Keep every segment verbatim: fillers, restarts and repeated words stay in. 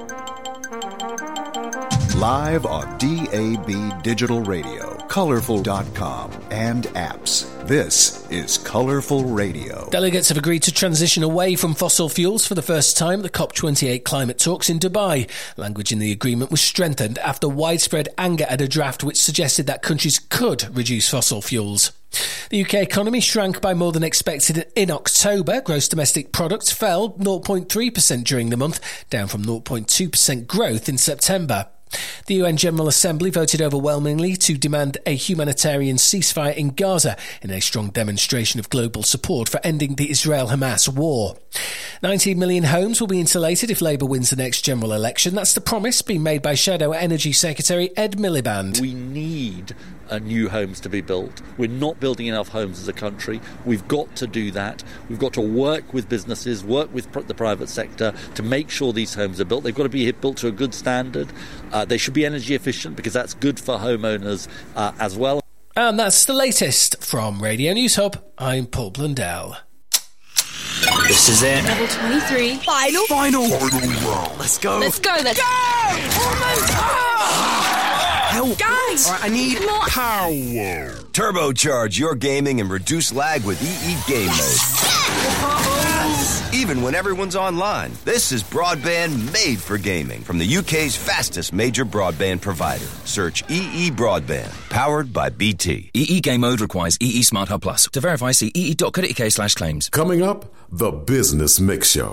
Live on D A B Digital Radio, Colorful dot com, and apps. This is Colorful Radio. Delegates have agreed to transition away from fossil fuels for the first time at the COP twenty-eight climate talks in Dubai. Language in the agreement was strengthened after widespread anger at a draft which suggested that countries could reduce fossil fuels. The U K economy shrank by more than expected in October. Gross domestic product fell zero point three percent during the month, down from zero point two percent growth in September. The U N General Assembly voted overwhelmingly to demand a humanitarian ceasefire in Gaza in a strong demonstration of global support for ending the Israel-Hamas war. nineteen million homes will be insulated if Labour wins the next general election. That's the promise being made by Shadow Energy Secretary Ed Miliband. We need uh, new homes to be built. We're not building enough homes as a country. We've got to do that. We've got to work with businesses, work with pr- the private sector to make sure these homes are built. They've got to be built to a good standard. Uh, they should be energy efficient because that's good for homeowners uh, as well. And that's the latest from Radio News Hub. I'm Paul Blundell. This is it. Level twenty-three. Final. Final. Final round. Let's go. Let's go. Let's go. Almost. Ah! Help. Guys. All right, I need more power. Turbocharge your gaming and reduce lag with E E Game Mode. Even when everyone's online, this is broadband made for gaming from the U K's fastest major broadband provider. Search E E Broadband, powered by B T. E E Game Mode requires E E Smart Hub Plus. To verify, see e e dot co dot u k slash claims. Coming up, the Business Mix Show.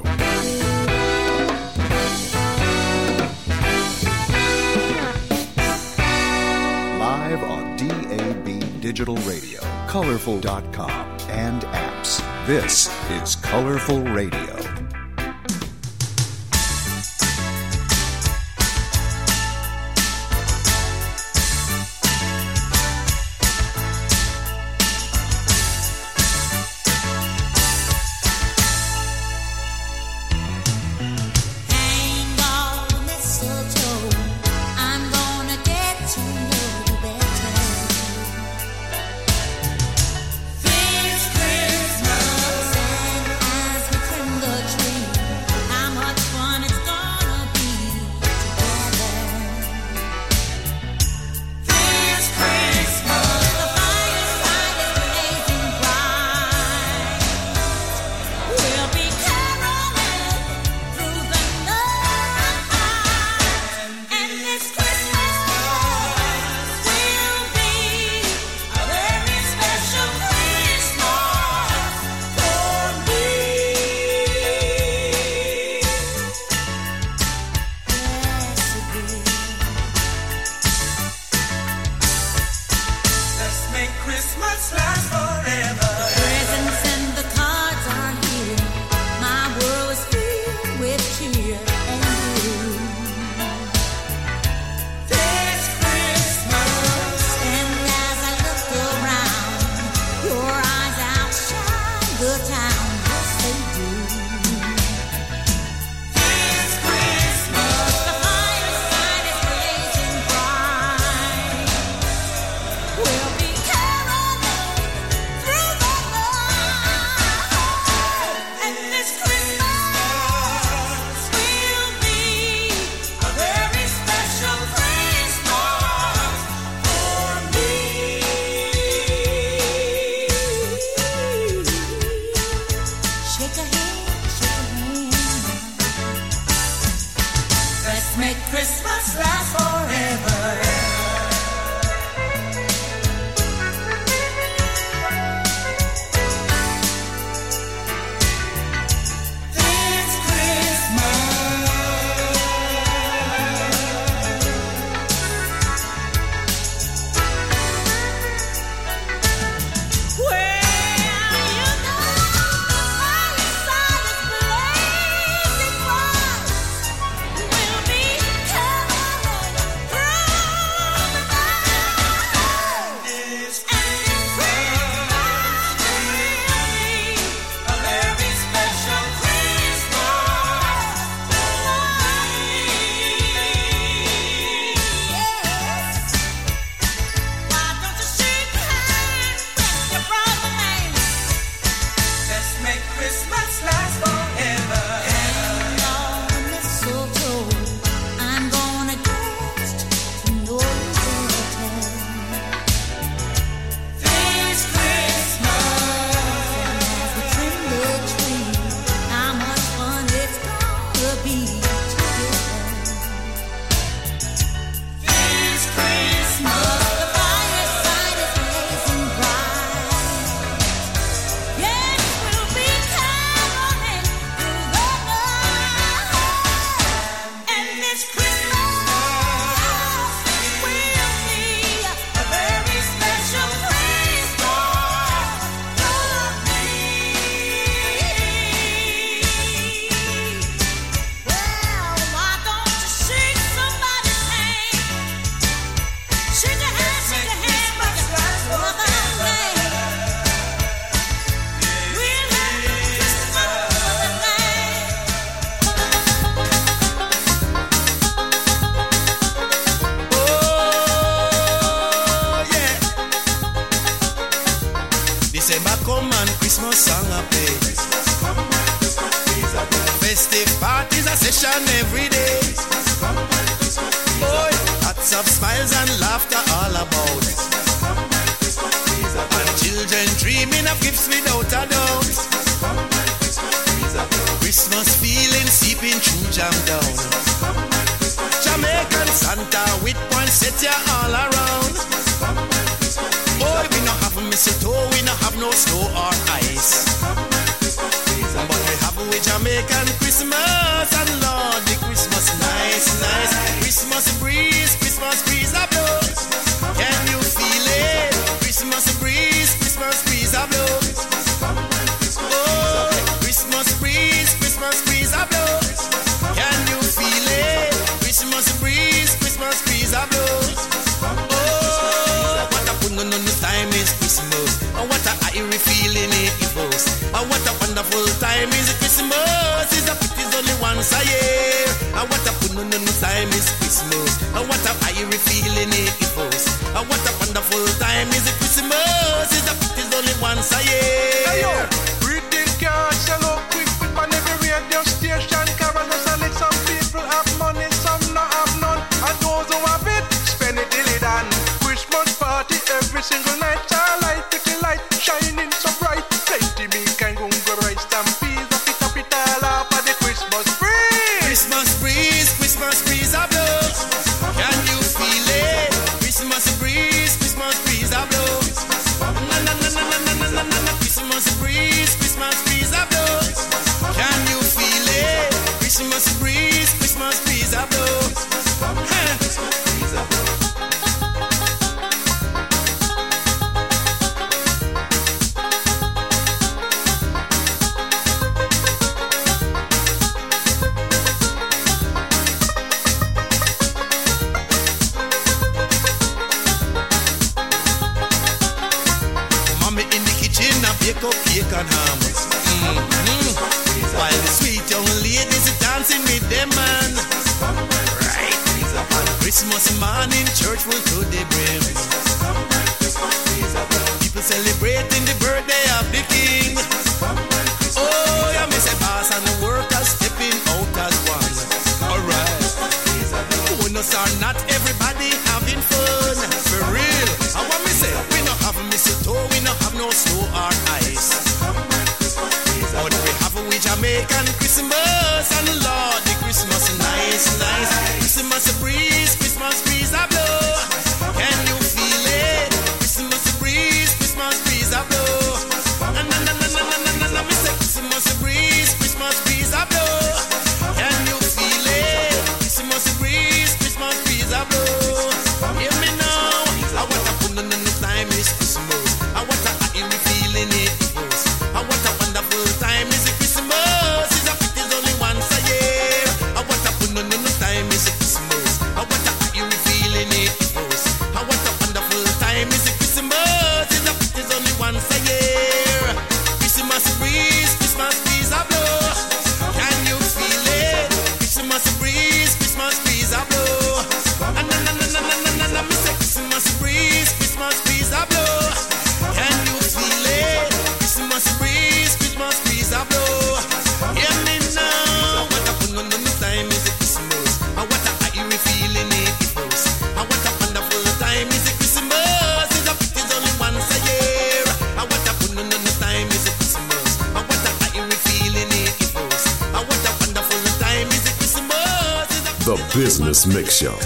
Live on D A B Digital Radio, Colorful dot com, and apps. This is Colorful Radio. Christmas breeze, Christmas breeze a blow. Can The Business Mix Show.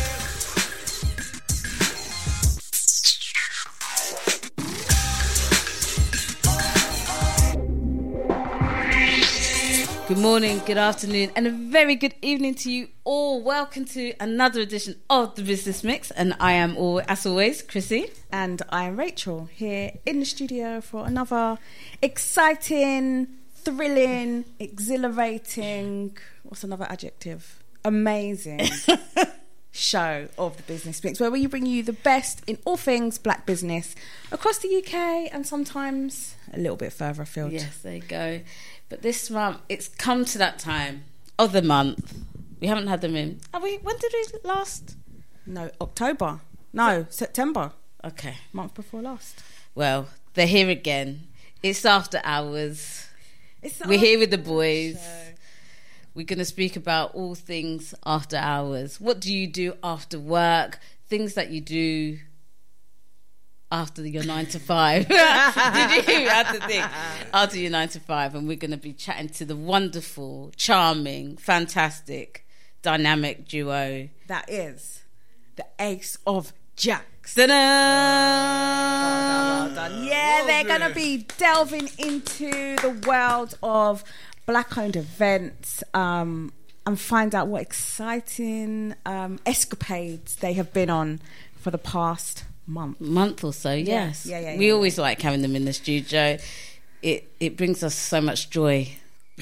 Good morning, good afternoon, and a very good evening to you all. Welcome to another edition of The Business Mix, and I am, all, as always, Chrissy. And I am Rachel, here in the studio for another exciting, thrilling, exhilarating, what's another adjective? Amazing show of The Business Mix, where we bring you the best in all things black business across the U K and sometimes a little bit further afield. Yes, there you go. But this month, it's come to that time of the month. We haven't had them in. Have we? When did we last? No, October. No, September. Okay. Month before last. Well, they're here again. It's after hours. It's We're here with the boys. Show. We're going to speak about all things after hours. What do you do after work? Things that you do after your nine to five. Did you have to think after your nine to five? And we're going to be chatting to the wonderful, charming, fantastic, dynamic duo that is the Ace of Jacks. Ta-da! Well done, well done. Yeah, they're going to be delving into the world of black-owned events um, and find out what exciting um, escapades they have been on for the past month month or so. Yes, yeah, yeah, yeah, we yeah, always yeah. like having them in the studio. It it brings us so much joy.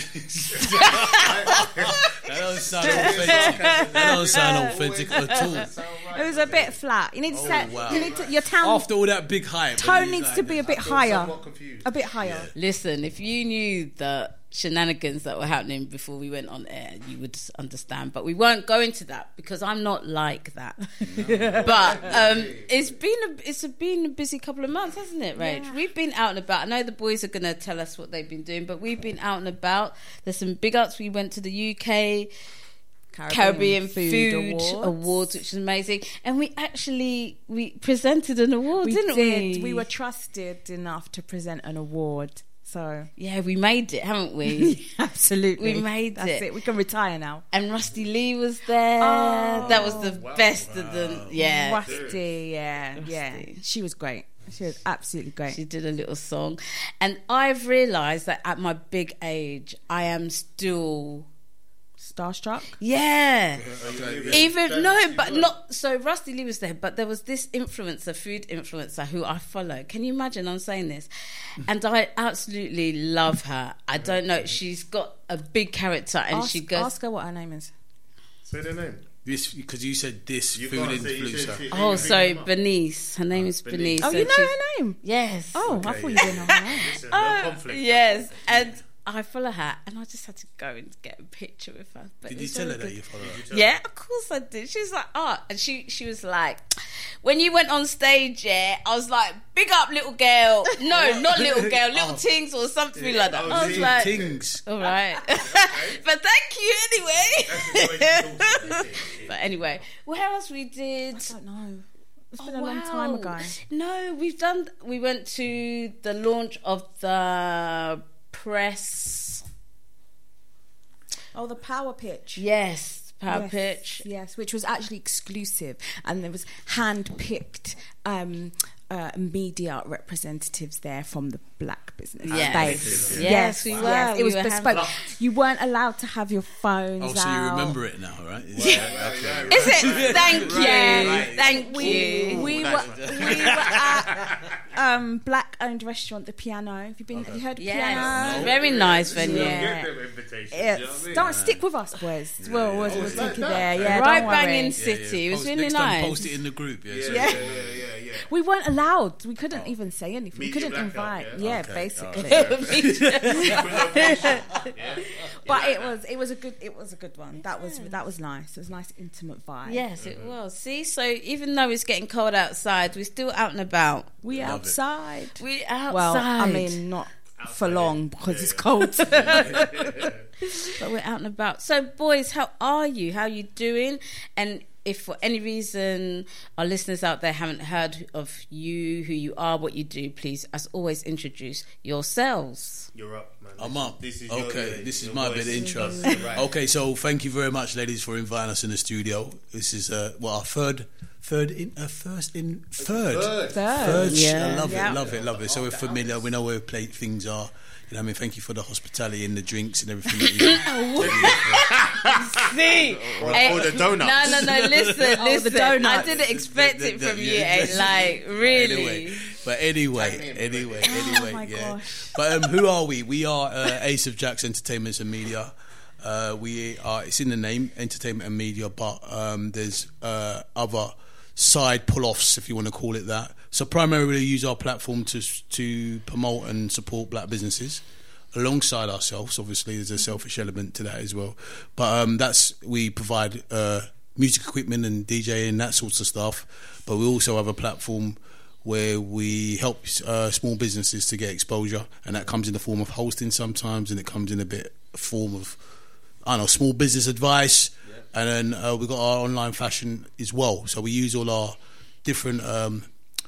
That don't sound authentic. That don't sound authentic at all. It was a bit flat. You need to Oh, set. wow. You need to. Your town. After all that big hype, tone needs to be a bit higher. A bit higher. Listen, if you knew the shenanigans that were happening before we went on air, you would understand. But we won't go into that because I'm not like that. No. But um, it's been a it's been a busy couple of months, hasn't it, Rach? Yeah. We've been out and about. I know the boys are going to tell us what they've been doing, but we've been out and about. There's some big ups. We went to the U K Caribbean, Caribbean Food, Food Awards. Awards, which is amazing. And we actually we presented an award, we didn't did. we? We were trusted enough to present an award. So yeah, we made it, haven't we? Absolutely, we made That's it. it. We can retire now. And Rusty Lee was there. Oh, that was the wow. best wow. of them. Yeah, Rusty. Yeah, Rusty. yeah. She was great. She was absolutely great. She did a little song, and I've realised that at my big age, I am still starstruck. Yeah, even no, but not so. Rusty Lee was there, but there was this influencer, food influencer, who I follow. Can you imagine? I'm saying this, and I absolutely love her. I don't know. She's got a big character, and ask, she goes. Ask her what her name is. Say their name. This because you said this you food influencer. Oh, sorry, Bernice. Her name oh, is Bernice. Oh, you know her name? Yes. Oh, okay, I thought you didn't know her name. Listen, no uh, conflict. Yes, and I follow her, and I just had to go and get a picture with her. But did you tell her good. that you follow her? Yeah, of course I did. She was like, oh, and she she was like, when you went on stage, yeah, I was like, big up, little girl. No, not little girl, little oh. tings or something yeah. like that. Oh, I was like, tings. All right, but thank you anyway. But anyway, what else we did? I don't know. It's oh, been a wow. long time ago. No, we've done. We went to the launch of the press. Oh, the Power Pitch. Yes, Power yes, Pitch. Yes, which was actually exclusive, and there was hand-picked um, uh, media representatives there from the black business yes. space. Yes, yes, we were. Yes, it was we bespoke. You weren't allowed to have your phones out. Oh, so you remember it now, right? Yeah. Okay. Is it? Thank you. Right. Thank we, you. We were, we were at um, black-owned restaurant, The Piano. Have you been? Okay. Have you heard of yes. Piano? No. Very nice venue. Yeah. yeah. Don't stick with us, boys. Yeah. We'll, we'll, we'll take you there. Yeah, right don't bang worry. in city. Yeah, yeah. It was post, really next nice. Time post it in the group. Yeah, yeah. So, yeah. yeah, yeah, yeah. We weren't allowed. We couldn't oh. even say anything. Meet we couldn't invite. Out, yeah, yeah okay. basically. Okay. But it was it was a good it was a good one. That was that was nice. It was a nice intimate vibe. Yes, it was. See, so even though it's getting cold outside, we're still out and about. We Love outside. It. We outside. Well, I mean, not outside for long because yeah. it's cold. But we're out and about. So, boys, how are you? How are you doing? And if for any reason our listeners out there haven't heard of you, who you are, what you do, please, as always, introduce yourselves. You're up, man. I'm up. This is okay, your, this is your my voice. bit of intro. Right. Okay, so thank you very much, ladies, for inviting us in the studio. This is uh, what our third, third in, uh, first in third, Third. Third. Yeah. I love Yeah. it, love it, love it. So we're familiar. We know where play, things are. You know, what I mean, thank you for the hospitality and the drinks and everything. That you See, Or, Eh, or the donuts. No, no, no. Listen, Oh, listen. the donuts. I didn't expect The- the- it the- from you. yeah, eh, yeah. Like really. Anyway, but anyway, anyway, anyway, Oh my yeah. gosh. But um, who are we? We are uh, Ace of Jacks Entertainments and Media. Uh, we are. It's in the name, entertainment and media. But um, there's uh, other side pull-offs, if you want to call it that. So primarily, we use our platform to to promote and support black businesses. Alongside ourselves, obviously, there's a selfish element to that as well. But um, that's we provide uh, music equipment and DJing, that sorts of stuff. But we also have a platform where we help uh, small businesses to get exposure, and that comes in the form of hosting sometimes, and it comes in a bit form of I don't know small business advice. Yeah. And then uh, we've got our online fashion as well. So we use all our different. Um,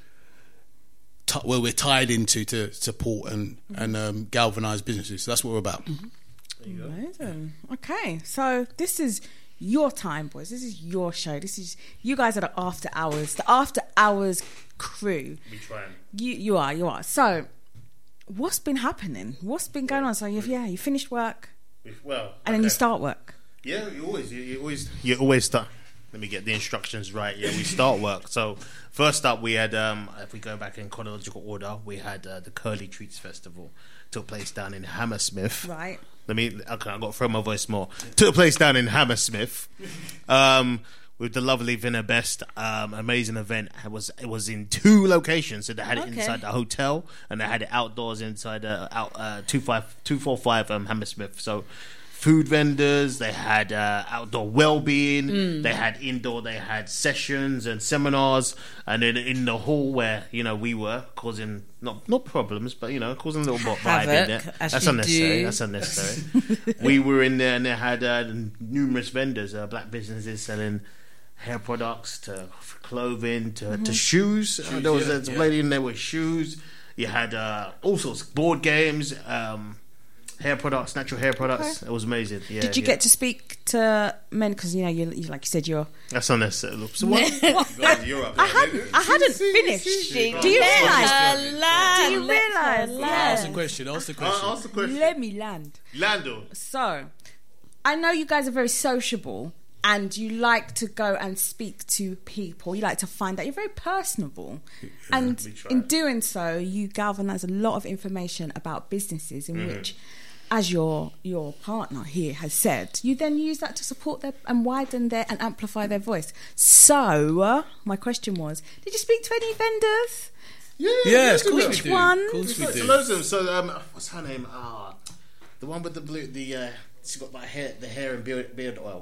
T- where we're tied into to support and mm-hmm. and um, galvanise businesses. So that's what we're about. Mm-hmm. There you go. Amazing. Okay, so this is your time, boys. This is your show. This is you guys are the after hours, the after hours crew. We trying. You you are you are. So, what's been happening? What's been going on? So you've yeah you finished work, well, and then okay. you start work. Yeah, you always you, you always you always start. Let me get the instructions right. Yeah, we start work. So first up, we had, um, if we go back in chronological order, we had uh, the Curly Treats Festival. Took place down in Hammersmith. Right. Let me. Okay, I've got to throw my voice more. Took place down in Hammersmith. Um, with the lovely Vinna Best, um, amazing event. It was it was in two locations. So they had it Okay. inside the hotel and they had it outdoors inside uh, out uh, two five two four five um, Hammersmith. So. Food vendors, they had uh, outdoor well-being, mm. they had indoor, they had sessions and seminars, and then in the hall where you know we were causing not not problems, but you know causing a little bit vibe in there. That's unnecessary. Do. That's unnecessary. We were in there and they had uh, numerous vendors, uh, black businesses selling hair products to clothing to, mm-hmm. to shoes. shoes uh, there was yeah, a yeah. lady in there with shoes. You had uh, all sorts of board games. Um, Hair products, natural hair products. Okay. It was amazing. Yeah, Did you yeah. get to speak to men? Because you know, you, you like you said, you're. That's unnecessary. So what? what? You're up there. I hadn't. I hadn't finished. Do you realise? Do you realise? Ask the question. Ask the question. Uh, ask the question. Let me land. Lando. So, I know you guys are very sociable, and you like to go and speak to people. You like to find out. You're very personable, yeah, and in doing so, you galvanise a lot of information about businesses in mm. which. As your your partner here has said, you then use that to support their and widen their and amplify their voice. So, uh, my question was: did you speak to any vendors? Yeah, yeah. Of course Which we do. one? Of course we do. Loads of them. So, um, what's her name? Ah, the one with the blue. The uh, she's got like hair, the hair and beard, beard oil.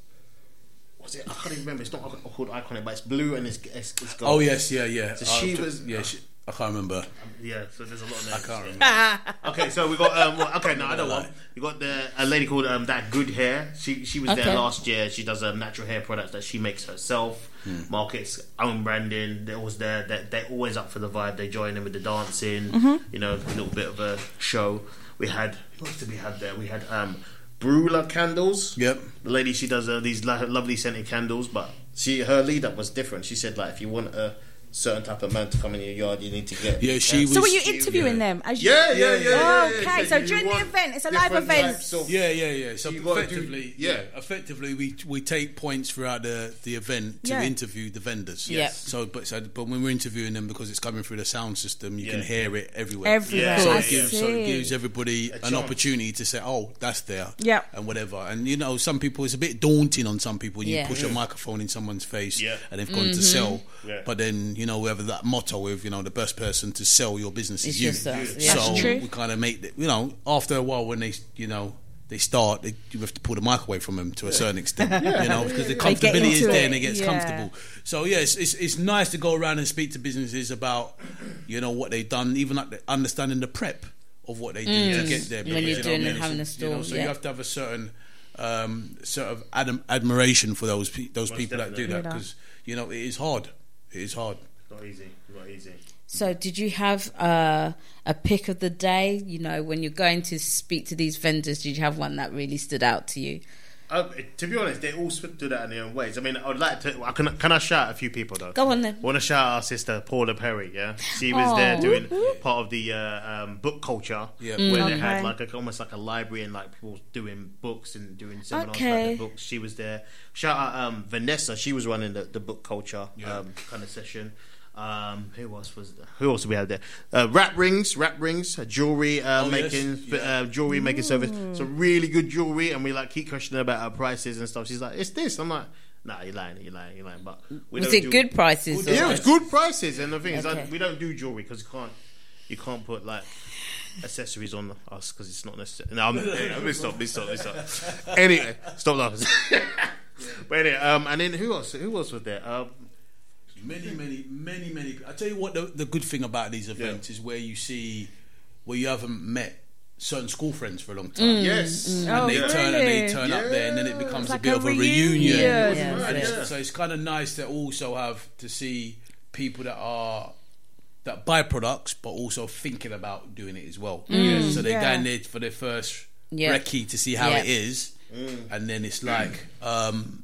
Was it? I can't even remember. It's not called Iconic, but it's blue and it's it's, it's gold. Oh yes, yeah, yeah. So she uh, was. Yeah, she, I can't remember. Yeah, so there's a lot of names. I can't remember. Okay, so we got um. Well, okay, no, I don't want. We got the a lady called um that Good Hair. She she was okay. there last year. She does um, natural hair products that she makes herself. Hmm. Markets own branding. They're always there. They're, they're always up for the vibe. They join in with the dancing. Mm-hmm. You know, a little bit of a show. We had what else did we have there? We had um. Brula candles. Yep. The lady, she does uh, these lo- lovely scented candles, but she her lead up was different. She said like if you want a certain type of man to come in your yard, you need to get. Yeah, she. Was, so were you interviewing yeah. them? As you, yeah, yeah, yeah. yeah, oh, yeah, okay, yeah. so You during the want event, it's a live event. Of, yeah, yeah, yeah. So you effectively, do, yeah. yeah, effectively, we we take points throughout the, the event to yeah. interview the vendors. Yes. So, but so, but when we're interviewing them, because it's coming through the sound system, you yeah. can hear it everywhere. Everywhere. Yeah. So, I it gives, see. so it gives everybody A an chance. opportunity to say, "Oh, that's there," Yeah. and whatever. And you know, some people it's a bit daunting on some people. You Yeah. push Yeah. a microphone in someone's face, Yeah. and they've gone to sell. Yeah. But then you know we have that motto with you know the best person to sell your business It's is you. yourself. Yeah. So That's true. we kind of make the, you know after a while when they you know they start they, you have to pull the mic away from them to a certain extent you know because the They get comfortability is into there it, and it gets yeah. comfortable. So yeah, it's, it's it's nice to go around and speak to businesses about you know what they've done, even like the, understanding the prep of what they do Mm. to get there. When because, you're you know doing what I and mean? having a So, you know, store, so yeah. you have to have a certain um, sort of ad- admiration for those pe- those Most people that do definitely. that, because you know it is hard. It is hard. Not easy. Not easy. So, did you have uh, a pick of the day? You know, when you're going to speak to these vendors, did you have one that really stood out to you? Um, to be honest, they all do that in their own ways. I mean, I would like to. I Can, can I shout a few people though? Go on then. I want to shout our sister Paula Perry. Yeah, she was Oh. there doing part of the uh, um, book culture, Yeah. where Mm. they had Okay. like a, almost like a library and like people doing books and doing seminars Okay. about the books. She was there. Shout out um, Vanessa. She was running the, the book culture um, kind of session. Um, who else was there? Who else did we have there? Uh, wrap rings, wrap rings, uh, jewelry uh, Oh, yes. making, Yeah. uh, jewelry making service. Some really good jewelry, and we like keep questioning about our prices and stuff. She's like, "It's this." I'm like, "Nah, you're lying, you're lying, you're lying." But we Was don't it do- good prices? Yeah, or- it was good prices. And the thing is, Okay. like, we don't do jewelry because you can't, you can't put like accessories on us because it's not necessary. No, I'm, let me stop, let me stop, let me stop. Anyway, stop laughing. But anyway, um, and then who else? Who else was there? Um, Many, many, many, many. I tell you what, the, the good thing about these events is where you see where you haven't met certain school friends for a long time. Mm. Yes. and Mm. they Oh, turn and they really? turn up there, and then it becomes It's a like bit a of a reunion. reunion. Yeah, yeah, And it's- yeah. So it's kind of nice to also have to see people that are that buy products, but also thinking about doing it as well. Mm. So they're Yeah. going there for their first Yeah. recce to see how Yeah. it is, and then it's like. Um,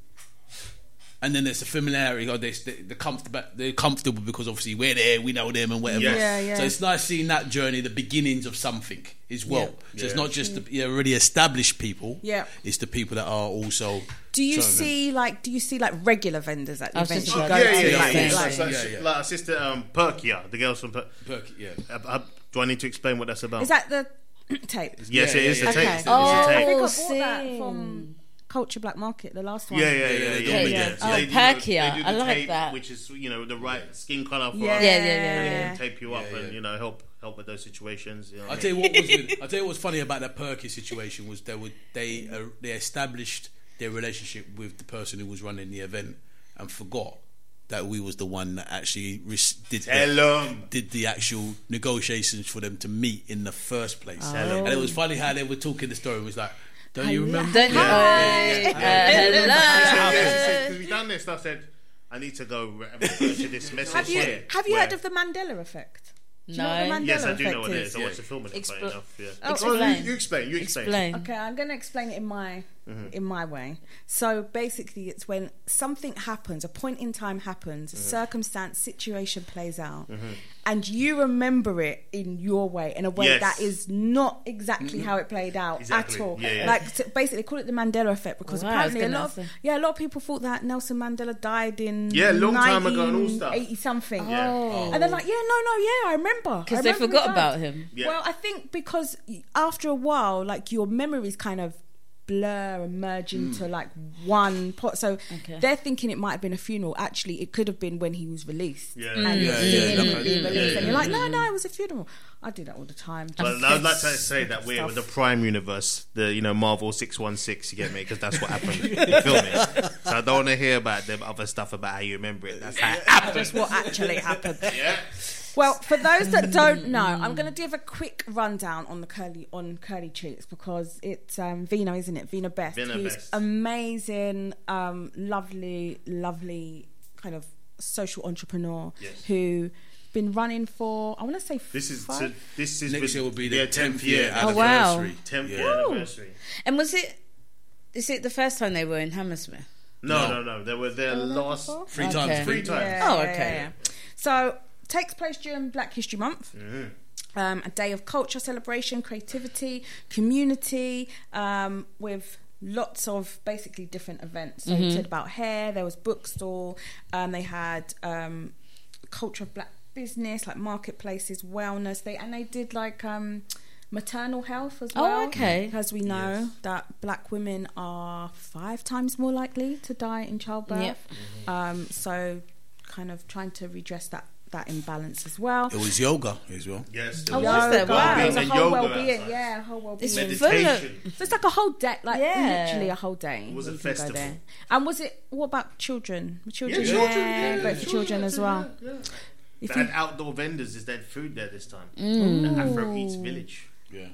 And then there's the familiarity, or they, they, they're, comfortable, they're comfortable because obviously we're there, we know them and whatever. Yes. Yeah, yeah. So it's nice seeing that journey, the beginnings of something as well. Yeah. So it's Yeah. not just the yeah, already established people, Yeah. it's the people that are also... Do you showing them. see like do you see like regular vendors at the I was events just you about go to yeah, to? yeah, like, yeah, yeah. like- Like, yeah, yeah. like our sister um, Perkia, the girls from. Per- Perky, yeah. uh, uh, do I need to explain what that's about? Is that the tape? Yes, Yeah, it yeah, is yeah. the tape. Okay. It's Oh, a I tape. think I bought see. that from Culture Black Market, the last one. Yeah, yeah, yeah, Yeah, yeah. yeah, yeah, yeah. yeah. Oh, they, you know, Perkia. they do the I like tape, that. which is you know the right skin color for Yeah. us. Yeah, yeah, And yeah, they yeah. can tape you up Yeah, and yeah. you know help help with those situations. You know I'll what I tell you mean? what was good. I'll tell you what was funny about that Perky situation was they would they uh, they established their relationship with the person who was running the event and forgot that we was the one that actually re- did Tell the, 'em. did the actual negotiations for them to meet in the first place. Tell 'em. And it was funny how they were talking the story. It was like, don't you remember? Don't you? Yeah. Uh, hello. Because we done this, I said I need to go re- refer to this message Have you here. have you where- heard of the Mandela effect? Do you No. know what the Mandela Yes, I do effect know what it is? is. I watched the film. It's funny Expl- enough. Yeah. Oh, Well, you, explain. you explain. You explain. Explain. Okay, I'm going to explain it in my Mm-hmm. in my way. So basically, it's when something happens, a point in time happens, a Mm-hmm. circumstance, situation plays out, and you remember it in your way, in a way Yes. that is not exactly how it played out Exactly. at all. Yeah, yeah. Like so basically, they call it the Mandela effect because Wow, I was apparently a gonna lot of say. yeah, a lot of people thought that Nelson Mandela died in Yeah, a long time ago and all stuff. eighty something. Yeah. Oh. And they're like, yeah, no, no, yeah, I remember. Because I they remember forgot he died. about him. Yeah. Well, I think because after a while, like your memories kind of blur and merge into like one pot. So Okay. they're thinking it might have been a funeral. Actually, it could have been when he was released. Yeah. And Yeah, seeing yeah, him yeah, being yeah, released, yeah, and you're like, yeah, no, yeah. no, it was a funeral. I do that all the time. But Just I'd like to guess say that we're stuff. with the Prime Universe, the you know Marvel six one six. You get me? Because that's what happened. You feel me? So I don't want to hear about the other stuff about how you remember it. That's how it happened. Just what actually happened. Yeah. Well, for those that don't know, I'm going to give a quick rundown on the curly on Curly Treats because it's um, Vina, isn't it? Vina Best, Vina who's Best. amazing, um, lovely, lovely kind of social entrepreneur Yes. who been running for I want to say This is five? so, this is Next with year will be their the tenth year Oh, wow. anniversary. tenth Yeah. year anniversary. And was it? Is it the first time they were in Hammersmith? No, No. no, no. They were there last Three Okay. times. three times. Yeah, Oh, yeah, okay. yeah, yeah. So takes place during Black History Month. Um, a day of culture, celebration, creativity, community, um, with lots of basically different events. So it said about hair. There was bookstore. Um, they had um, culture of Black business, like marketplaces, wellness. They and they did like um, maternal health as Oh, well. okay. As we know Yes. that Black women are five times more likely to die in childbirth. Yep. Um, so kind of trying to redress that that imbalance as well. It was yoga as well. Yes. Oh, there was there? Wow. Wow, Well-being it's a and whole yoga well-being, outside. yeah, a whole well-being. It's full of- Meditation. So it's like a whole day, like Yeah. literally a whole day. It was a where you can go festival. there. And was it? What about children? Children, Yeah, children, yeah, great for children as well. Yeah, yeah. If They you- had outdoor vendors. Is there food there this time? Mm. The Afro Eats Village. Yeah.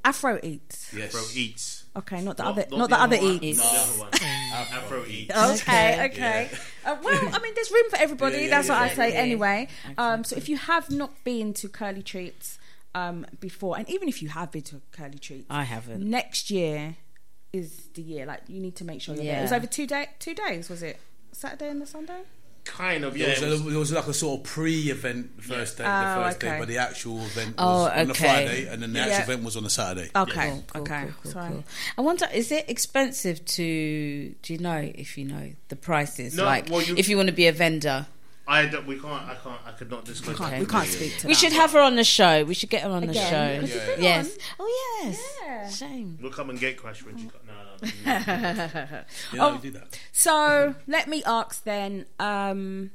Afro Eats. Yes. Afro Eats. Okay, not the Not- other, not not the the other other one. Eats. No, the other one. Afro Eats. Okay, okay. Uh, well, I mean, there's room for everybody. Yeah, yeah, That's yeah, what I say exactly. anyway. Um, so if you have not been to Curly Treats um, before, and even if you have been to Curly Treats, I haven't. next year is the year. Like, you need to make sure you're there. Yeah. It was over two day, two days. Was it Saturday and the Sunday? Kind of, Yeah, yeah. it was, it was like a sort of pre-event the first day, Oh, the first okay. day, but the actual event Oh, was on the okay. Friday, and then the actual Yeah. event was on the Saturday. Okay, Cool, cool, okay. cool, cool, so, cool. I wonder, is it expensive to? Do you know if you know the prices? No, like, well, you- if you want to be a vendor, I don't, we can't. I can't. I could not disclose. we can't, that. we can't speak to we that. should have her on the show. We should get her on the Again, show. because you've been Yes. on. Oh yes. Yeah. Shame. We'll come and get Crash when she got. No, no. Yeah, Oh. we did that. So let me ask then. Um,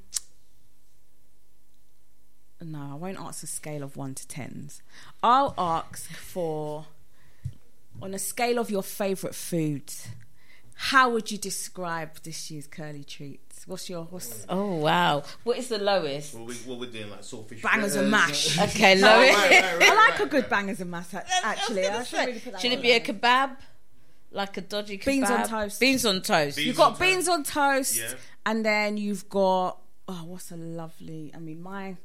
no, I won't ask a scale of one to tens. I'll ask for, on a scale of your favourite foods, how would you describe this year's Curly Treats? What's your what's Oh wow. What is the lowest? What we what we're doing like saltfish. bangers and mash? Okay, No, lowest. I like a good bangers and mash. Actually, I should really put that Should on it be a there. kebab? Like a dodgy kebab? Beans on toast. Beans on toast. Beans You've got on beans on toast, Yeah. and then you've got oh, what's a lovely? I mean, my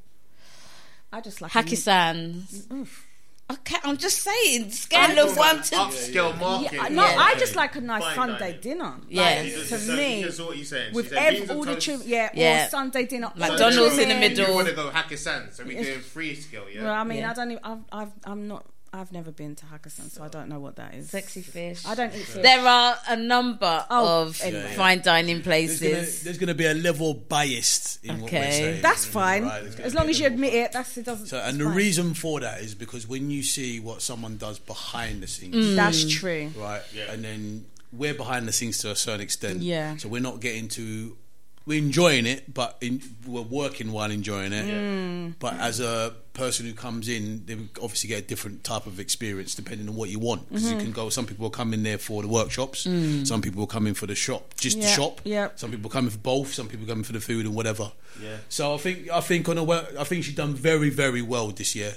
I just like a- Hakisans. Okay, I'm just saying. Scale of one to. upscale market. Yeah, no, Yeah. I just like a nice Fine Sunday dining. dinner. Yeah. Like, You just- to so me, you just what you're saying. with She's saying beans ev- and all the toast. trim, yeah, Yeah. or Sunday dinner, McDonald's all in the trim. middle. You want to go Hakkasan, so we're doing free scale, yeah? Well, I mean, Yeah. I don't. Even, I've, I've, I'm not. I've never been to Hakkasan, so I don't know what that is. Sexy fish. I don't eat fish. There are a number Oh, of anyway. fine dining There's gonna, places. there's gonna be a level biased in what we're Okay. saying. That's fine, Right, there's gonna as be long a as you level. admit it. That's it. Doesn't. So, it's and the fine. reason for that is because when you see what someone does behind the scenes, Mm. That's true. right, and then we're behind the scenes to a certain extent. Yeah. So we're not getting to, we're enjoying it, but in, we're working while enjoying it. Mm. But as a person who comes in, they obviously get a different type of experience depending on what you want. Because Mm-hmm. you can go, some people will come in there for the workshops, some people will come in for the shop, just the Yeah, shop. yeah. Some people come in for both. Some people come in for the food and whatever. Yeah. So I think I think on a well, I think she's done very very well this year.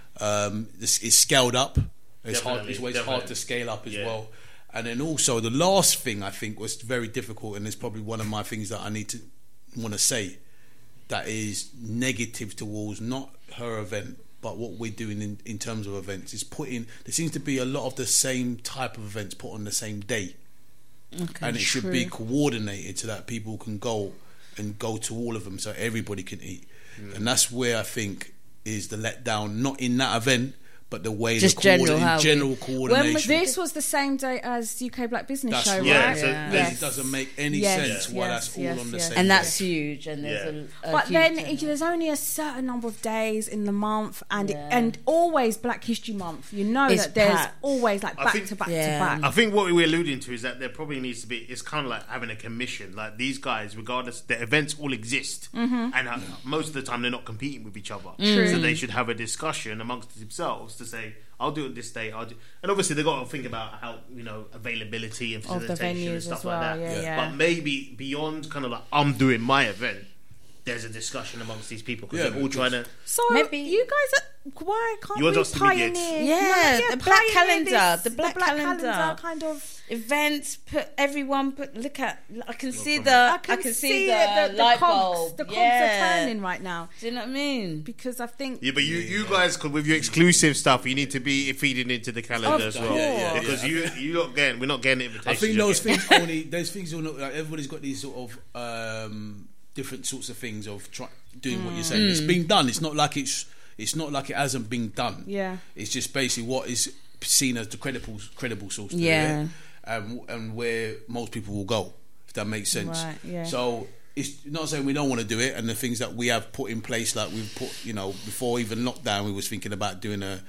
Um, it's, it's scaled up. It's hard. Definitely, It's always hard definitely. to scale up as Yeah. well. And then also the last thing I think was very difficult, and it's probably one of my things that I need to want to say, that is negative towards not her event, but what we're doing in, in terms of events is putting. There seems to be a lot of the same type of events put on the same day, Okay, and it should true. be coordinated so that people can go and go to all of them, so everybody can eat. And that's where I think is the letdown, not in that event, but the way Just the general, coordinate- how we- general When coordination. was this? Was the same day as U K Black Business That's Show, right. Yeah, right? so Yeah. there's- It doesn't make any Yes, sense why yes, that's all yes, on the yes. same And day. that's huge. And there's Yeah. a, a But huge then turnout. it- there's only a certain number of days in the month, and Yeah. and always Black History Month. You know It's that there's packed. always like I back think- to back Yeah. to back. I think what we're alluding to is that there probably needs to be. It's kind of like having a commission. Like these guys, regardless, the events all exist, Mm-hmm. and uh, most of the time they're not competing with each other. True. So they should have a discussion amongst themselves to say, "I'll do it this day." I'll do, and obviously they got to think about how you know availability and Of the facilitation venues and stuff as like well, that. yeah, yeah. But maybe beyond kind of like I'm doing my event. There's a discussion amongst these people because Yeah, they're all because- trying to. So Maybe- you guys, are, why can't You want we us to be the pioneer? ex- Yeah, the black pioneer calendar, this- the black calendar. kind of. events. Put everyone. Put look at. I can see comment. the. I I can, can, see, see, the, the, the, light cogs, bulb. the cogs yeah. are turning right now Do you know what I mean? because I think Yeah, but you, you guys, could, with your exclusive stuff, you need to be feeding into the calendar Of as well. Yeah, yeah, because you you not getting, we're not getting invitations. I think you're those getting- things only those things will not, like, everybody's got these sort of um, different sorts of things of try, doing what you're saying. It's been done. It's not like it's it's not like it hasn't been done. Yeah. It's just basically what is seen as the credible credible source. To Yeah. it, and and where most people will go, if that makes sense. Right, yeah. So it's not saying we don't want to do it, and the things that we have put in place, like we've put, you know, before even lockdown, we was thinking about doing a.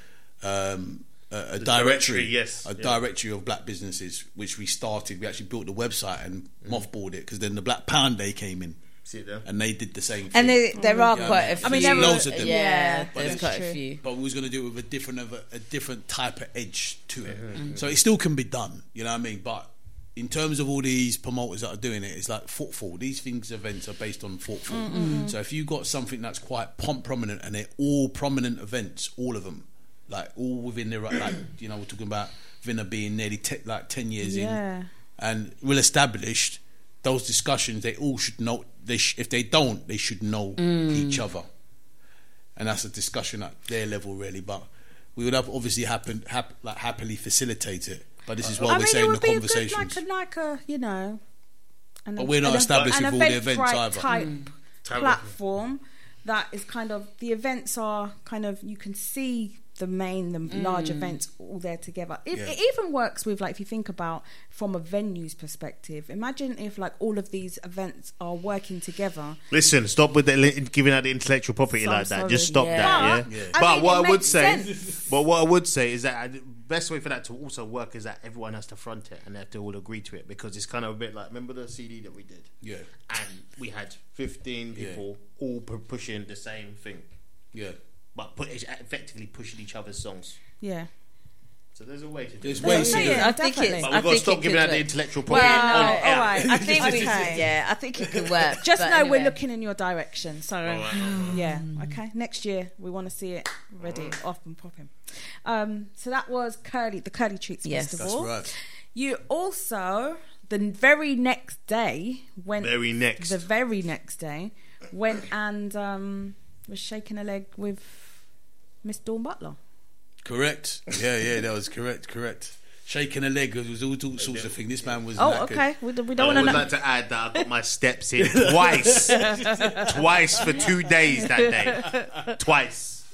Um, a, a The directory, directory, yes, a yeah. directory of black businesses, which we started. We actually built the website and mothballed it because then the Black Pound Day came in, See it there? and they did the same thing. And there, there are Yeah, quite man. a few. I mean, there were- loads of them. Yeah, Yeah, But there's that's quite true. a few. but we was going to do it with a different of a, a different type of edge to it. Mm-hmm. So it still can be done, you know what I mean? But in terms of all these promoters that are doing it, it's like footfall. These things, events are based on footfall. So if you got something that's quite pom- prominent, and they're all prominent events, all of them, like all within the right, like you know, we're talking about Vinna being nearly te- like ten years Yeah. in, and well established. Those discussions, they all should know. They sh- if they don't, they should know Mm. each other, and that's a discussion at their level, really. But we would have obviously happen, hap- like happily facilitate it. But this is what I we're mean, saying it in would the be conversations. a good, like, a, like a, you know. An, But we're not an, established an with all the events Eventbrite either. type Mm. platform that is kind of the events are kind of you can see the main the Mm. large events all there together. It, Yeah. it even works with like if you think about from a venue's perspective. Imagine if like all of these events are working together. Listen, stop with the, li- giving out the intellectual property So like that. sorry. Just stop Yeah. that. But, Yeah. I But mean, what it I would makes say, sense. but what I would say is that uh, the best way for that to also work is that everyone has to front it and they have to all agree to it, because it's kind of a bit like, remember the C D that we did? Yeah. And we had fifteen Yeah. people all pu- pushing the same thing. Yeah. But put, effectively pushing each other's songs. Yeah. So there's a way to do There's it. ways to do it. I think definitely. it's. But I we've got to think stop it giving could out the work. intellectual property. Well, on all air. right. I think we, Okay. yeah, I think it could work. Just but know anyway. we're looking in your direction. So right. yeah, okay. Next year we want to see it ready, off and popping. Um, so that was Curly, the Curly Treats Yes. Festival. That's right. You also the very next day went. Very next. The very next day went and um, was shaking a leg with Miss Dawn Butler. Correct. Yeah, yeah, that was correct. Correct. Shaking a leg, it was all, all sorts of things. This man was. Oh, knackered. okay. We, we I don't would want to know. like to add that I got my steps in twice. Twice for two days that day. Twice.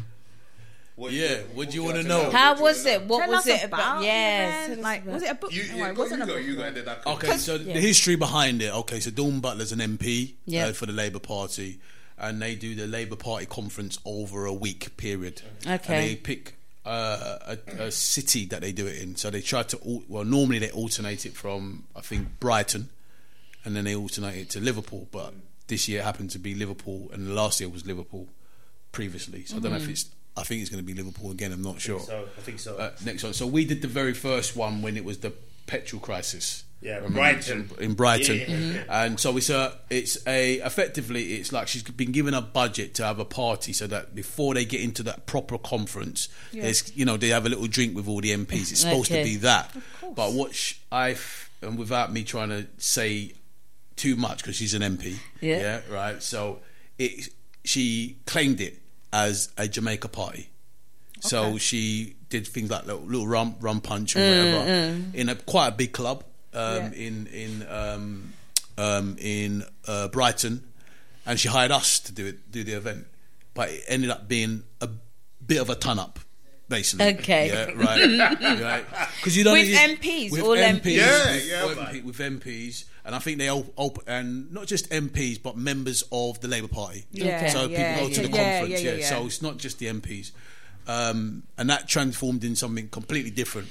Yeah. What do you want to know? How was it? What Tell was us it about? about? the Yes. event. Like, was it a book? You, no, you, it go, wasn't you a go, book. you go, and then I come. Okay, so yeah. the history behind it. Okay, so Dawn Butler's an M P Yeah. uh, for the Labour Party, and they do the Labour Party conference over a week period. Okay. And they pick uh, a, a city that they do it in. So they try to, al- well, normally they alternate it from, I think, Brighton, and then they alternate it to Liverpool. But this year it happened to be Liverpool, and last year was Liverpool previously. So I don't know if it's, I think it's going to be Liverpool again, I'm not sure. So I think so. Uh, next one. So we did the very first one when it was the petrol crisis. Yeah, Remember? Brighton. In Brighton. Yeah, yeah, yeah. And so it's a, it's a, effectively, it's like she's been given a budget to have a party so that before they get into that proper conference, Yeah. there's, you know, they have a little drink with all the M Ps. It's supposed Okay. to be that. But what sh- I, and without me trying to say too much because she's an M P, Yeah. right? So it, she claimed it as a Jamaica party. So Okay. she did things like little, little rum rum punch and whatever in a quite a big club um, Yeah. in in um, um, in uh, Brighton, and she hired us to do it do the event, but it ended up being a bit of a ton up. Basically, Okay. yeah, right, right. Because you don't With you- M Ps, with all M M Ps. Ps, Yeah, with, yeah, with, man. M P with M Ps, and I think they all open, and not just M Ps but members of the Labour Party. Yeah, Okay. So yeah, people go to yeah, the yeah, conference, yeah, yeah, yeah, yeah. So it's not just the M Ps, um, and that transformed in something completely different,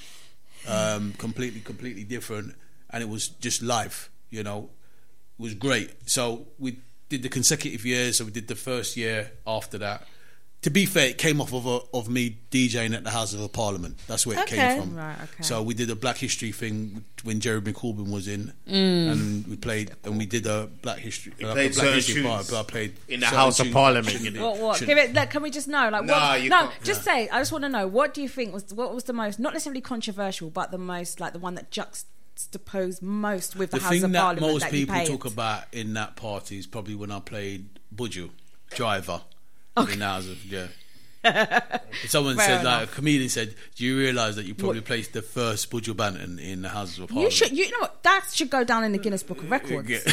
um, completely, completely different, and it was just live. You know, it was great. So we did the consecutive years. So we did the first year after that. To be fair, it came off of a, of me DJing at the House of Parliament. That's where it Okay. came from. Right, okay. So we did a Black History thing when Jeremy Corbyn was in, Mm. and we played, and we did a Black History, like played a Black certain History tunes part. But I played in the certain House of tunes Parliament, that shouldn't you be- know. What? What? shouldn't- Give it. Like, can we just know? Like, Nah, what? you No, can't- just say. I just want to know. What do you think was what was the most, not necessarily controversial, but the most, like the one that juxtaposed most with the, The House thing of that Parliament most that you people paid? talk about in that party is probably when I played Buju, Driver, in the House of, yeah. Someone Fair said, enough. like a comedian said, "Do you realise that you probably What? placed the first Buju Banton in the Houses of You Parliament?" should. You know what? That should go down in the Guinness Book of Records. Yeah.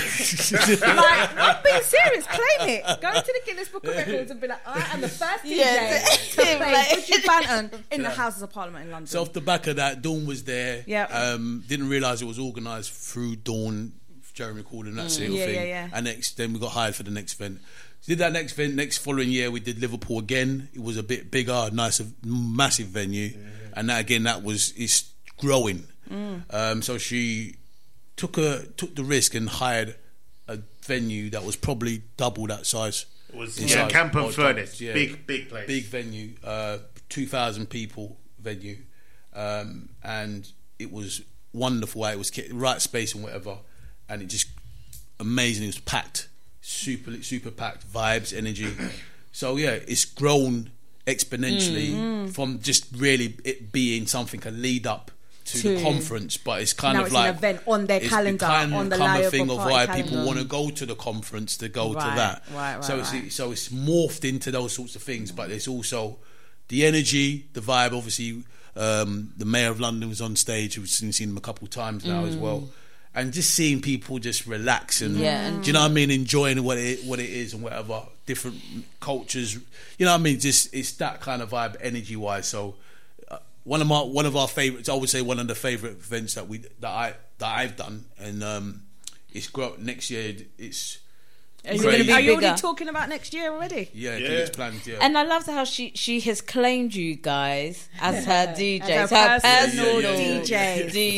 Like, I'm being serious. Claim it. Go to the Guinness Book of Records and be like, I am the first D J Yeah. to play Buju Banton in the Houses of Parliament in London. So off the back of that, Dawn was there. Yeah. Um, didn't realise it was organised through Dawn, Jeremy Corbyn, that sort of Yeah, thing. yeah, yeah. And next, then we got hired for the next event. Did that next event. Next following year, we did Liverpool again. It was a bit bigger, nice, massive venue, and that again, that was it's growing. Mm. Um, so she took a took the risk and hired a venue that was probably double that size. It was in yeah, size. Camp and Or Furnace, double, big big place, big venue, uh, two thousand people venue, um, and it was wonderful. It was ki- right space and whatever, and it just amazing. It was packed, super super packed, vibes, energy. So yeah, it's grown exponentially Mm. from just really it being something a lead up to, To- the conference, but it's kind Now of it's an like event on their it's calendar, kind on the kind Live of thing or of party why calendar. people want to go to the conference to go Right, to that. right, right, so it's right. so it's morphed into those sorts of things, but there's also the energy, the vibe. Obviously, um, the Mayor of London was on stage. We've seen, seen him a couple of times now as Mm. well. And just seeing people just relax and, Yeah, and- do you know what I mean, enjoying what it what it is and whatever, different cultures, you know what I mean, just it's that kind of vibe energy wise. So uh, one of my one of our favourites, I would say one of the favourite events that we that I that I've done, and um, it's grow next year. It's Are you, crazy. gonna be, are you bigger? already talking about next year already? Yeah, I Yeah. think it's planned. Yeah, And I love how she she has claimed you guys as her D J, As her her personal personal D J. D J.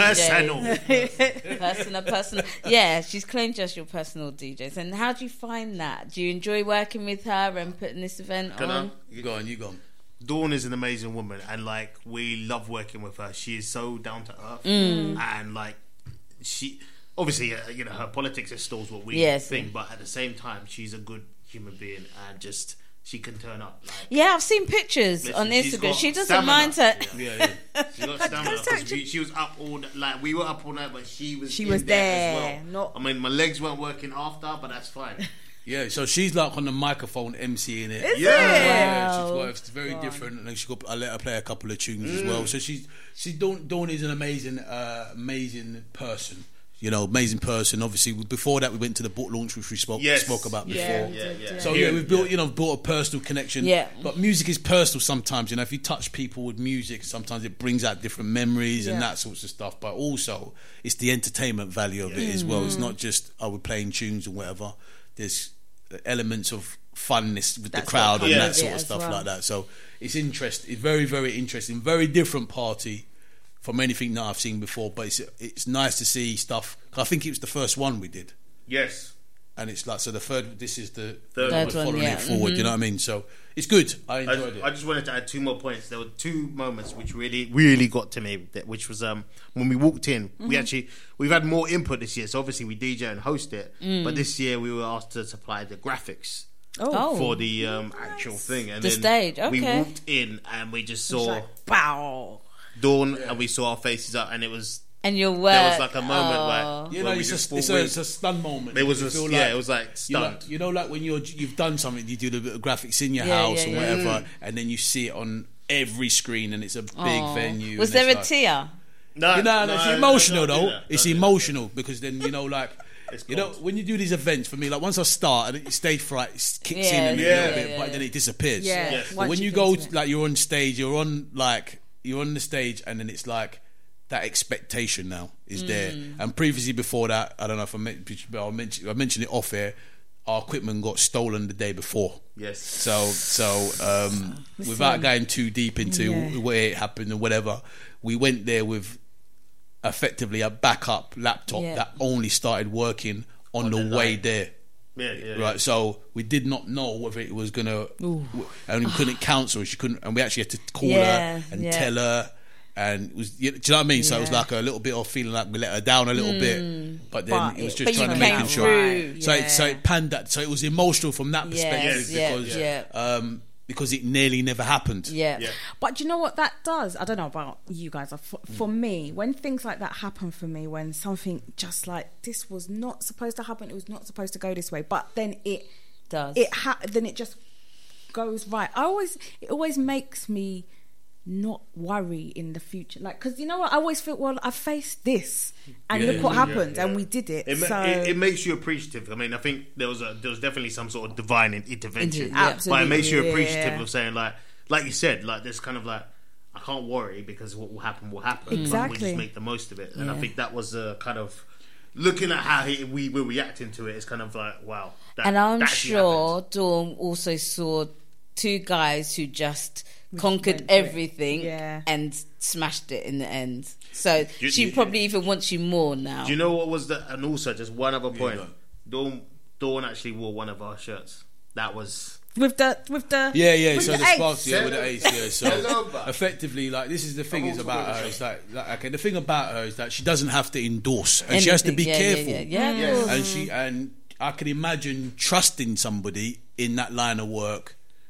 Personal. personal, personal. Yeah, she's claimed you as your personal D Js. And how do you find that? Do you enjoy working with her and putting this event Can on? I- you go on, you go on. Dawn is an amazing woman, and like we love working with her. She is so down to earth, Mm. and like she obviously, uh, you know, her politics installs what we Yes. think, but at the same time, she's a good human being, and just she can turn up. Like, Yeah, I've seen pictures listen, on she's Instagram. got She doesn't stamina. mind her. Yeah, yeah. She got stamina, 'cause we- she was up all night, like we were up all night, but she was She in was there, there, as well. not- I mean, my legs weren't working after, but that's fine. Yeah, so she's like on the microphone emceeing it. Is Yeah. it? Yeah, she's Wow. got, it's very different, and then she got. I let her play a couple of tunes Mm. as well. So she's she's Dawn, Dawn is an amazing, uh, amazing person. You know, amazing person. Obviously, before that, we went to the book launch, which we spoke Yes. spoke about Yeah, before. Yeah, yeah. So yeah, we've built, you know, built a personal connection. Yeah. But music is personal sometimes. You know, if you touch people with music, sometimes it brings out different memories and Yeah. that sorts of stuff. But also, it's the entertainment value of it as well. It's not just oh, we're playing tunes or whatever. There's elements of funness with That's the crowd what and comes that with sort it of as stuff well. like that. So it's interesting. It's very, very interesting. Very different party from anything that I've seen before. But it's it's nice to see stuff. I think it was the first one we did. Yes. And it's like, so the third, this is the Third we're one. following yeah. it forward, you know what I mean? So it's good. I I, enjoyed it. I just wanted to add two more points. There were two moments which really, really got to me. that- Which was um, when we walked in. We actually we've had more input this year. So obviously we D J and host it, but this year we were asked to supply the graphics Oh. for the um, actual thing. And The then stage, We okay. walked in and we just saw like, bow. Dawn, and we saw our faces up, and it was And your work. there was like a moment oh. where you know, where we it's just a, it's, thought a, we- it's a stun moment. It was You a- feel yeah, it was like you know, stunned. you know, like when you're you've done something, you do the bit of graphics in your Yeah, house yeah, or yeah. whatever, and then you see it on every screen, and it's a big Oh. venue. Was and there a it's like, tear? No, You know, no, it's no, emotional don't do though. that. It's Don't do that. emotional because then you know, like It's you know, gold. when you do these events for me, like once I start, and it stage fright kicks Yeah, in a yeah, little yeah, bit, yeah, but yeah. then it disappears. Yeah. Yes. But Once when you you get go, into it. like you're on stage, you're on like you're on the stage, and then it's like that expectation now is there. And previously, before that, I don't know if I mentioned, I mentioned, I mentioned it off air. Our equipment got stolen the day before. Yes. So, so um, without going too deep into Yeah. where it happened and whatever, we went there with effectively a backup laptop Yeah. that only started working on, On the, the way night. there. Yeah, yeah, Right, so we did not know whether it was gonna, and we couldn't cancel. She couldn't, and we actually had to call Yeah, her and yeah. tell her. And it was, you, do you know what I mean? So it was Yeah. like a little bit of feeling like we let her down a little bit, but then But it was it- just But you trying to came make sure. through. So, it, so Yeah. it panned that. So it was emotional from that perspective Yes, yeah, because yeah. Um, because it nearly never happened. Yeah. Yeah. But do you know what that does? I don't know about you guys. For, for me, when things like that happen for me, when something just like this was not supposed to happen, it was not supposed to go this way, but then it Does. it ha- then it just goes right. I always it always makes me not worry in the future, like because you know what, I always feel, well, I faced this, and Yeah, look what yeah, happened, yeah. and we did it. It, ma- so it, it makes you appreciative. I mean, I think there was a there was definitely some sort of divine in- intervention, Inter- yeah. but it makes you Absolutely, appreciative yeah. of saying like, like you said, like there's kind of like I can't worry because what will happen will happen. But we Exactly. just make the most of it, and I Yeah. think that was a kind of looking at how he, we were reacting to it. It's kind of like wow, that, And I'm that actually sure happened. Dawn also saw two guys who just conquered went for it. everything Yeah. and smashed it in the end. So You- she you- probably even wants you more now. Do you know what was the? And also, just one other point. go on. Dawn, Dawn actually wore one of our shirts. That was with the with the Yeah, yeah. with So the the, ace. sparks, yeah, with the ace, yeah. So Hello, bud. effectively, like this is the thing I'm is also about going her. to It's like, like okay, the thing about her is that she doesn't have to endorse, and she has to be Anything, yeah, careful. Yeah, yeah, yeah, Yes. of course. And she and I can imagine trusting somebody in that line of work.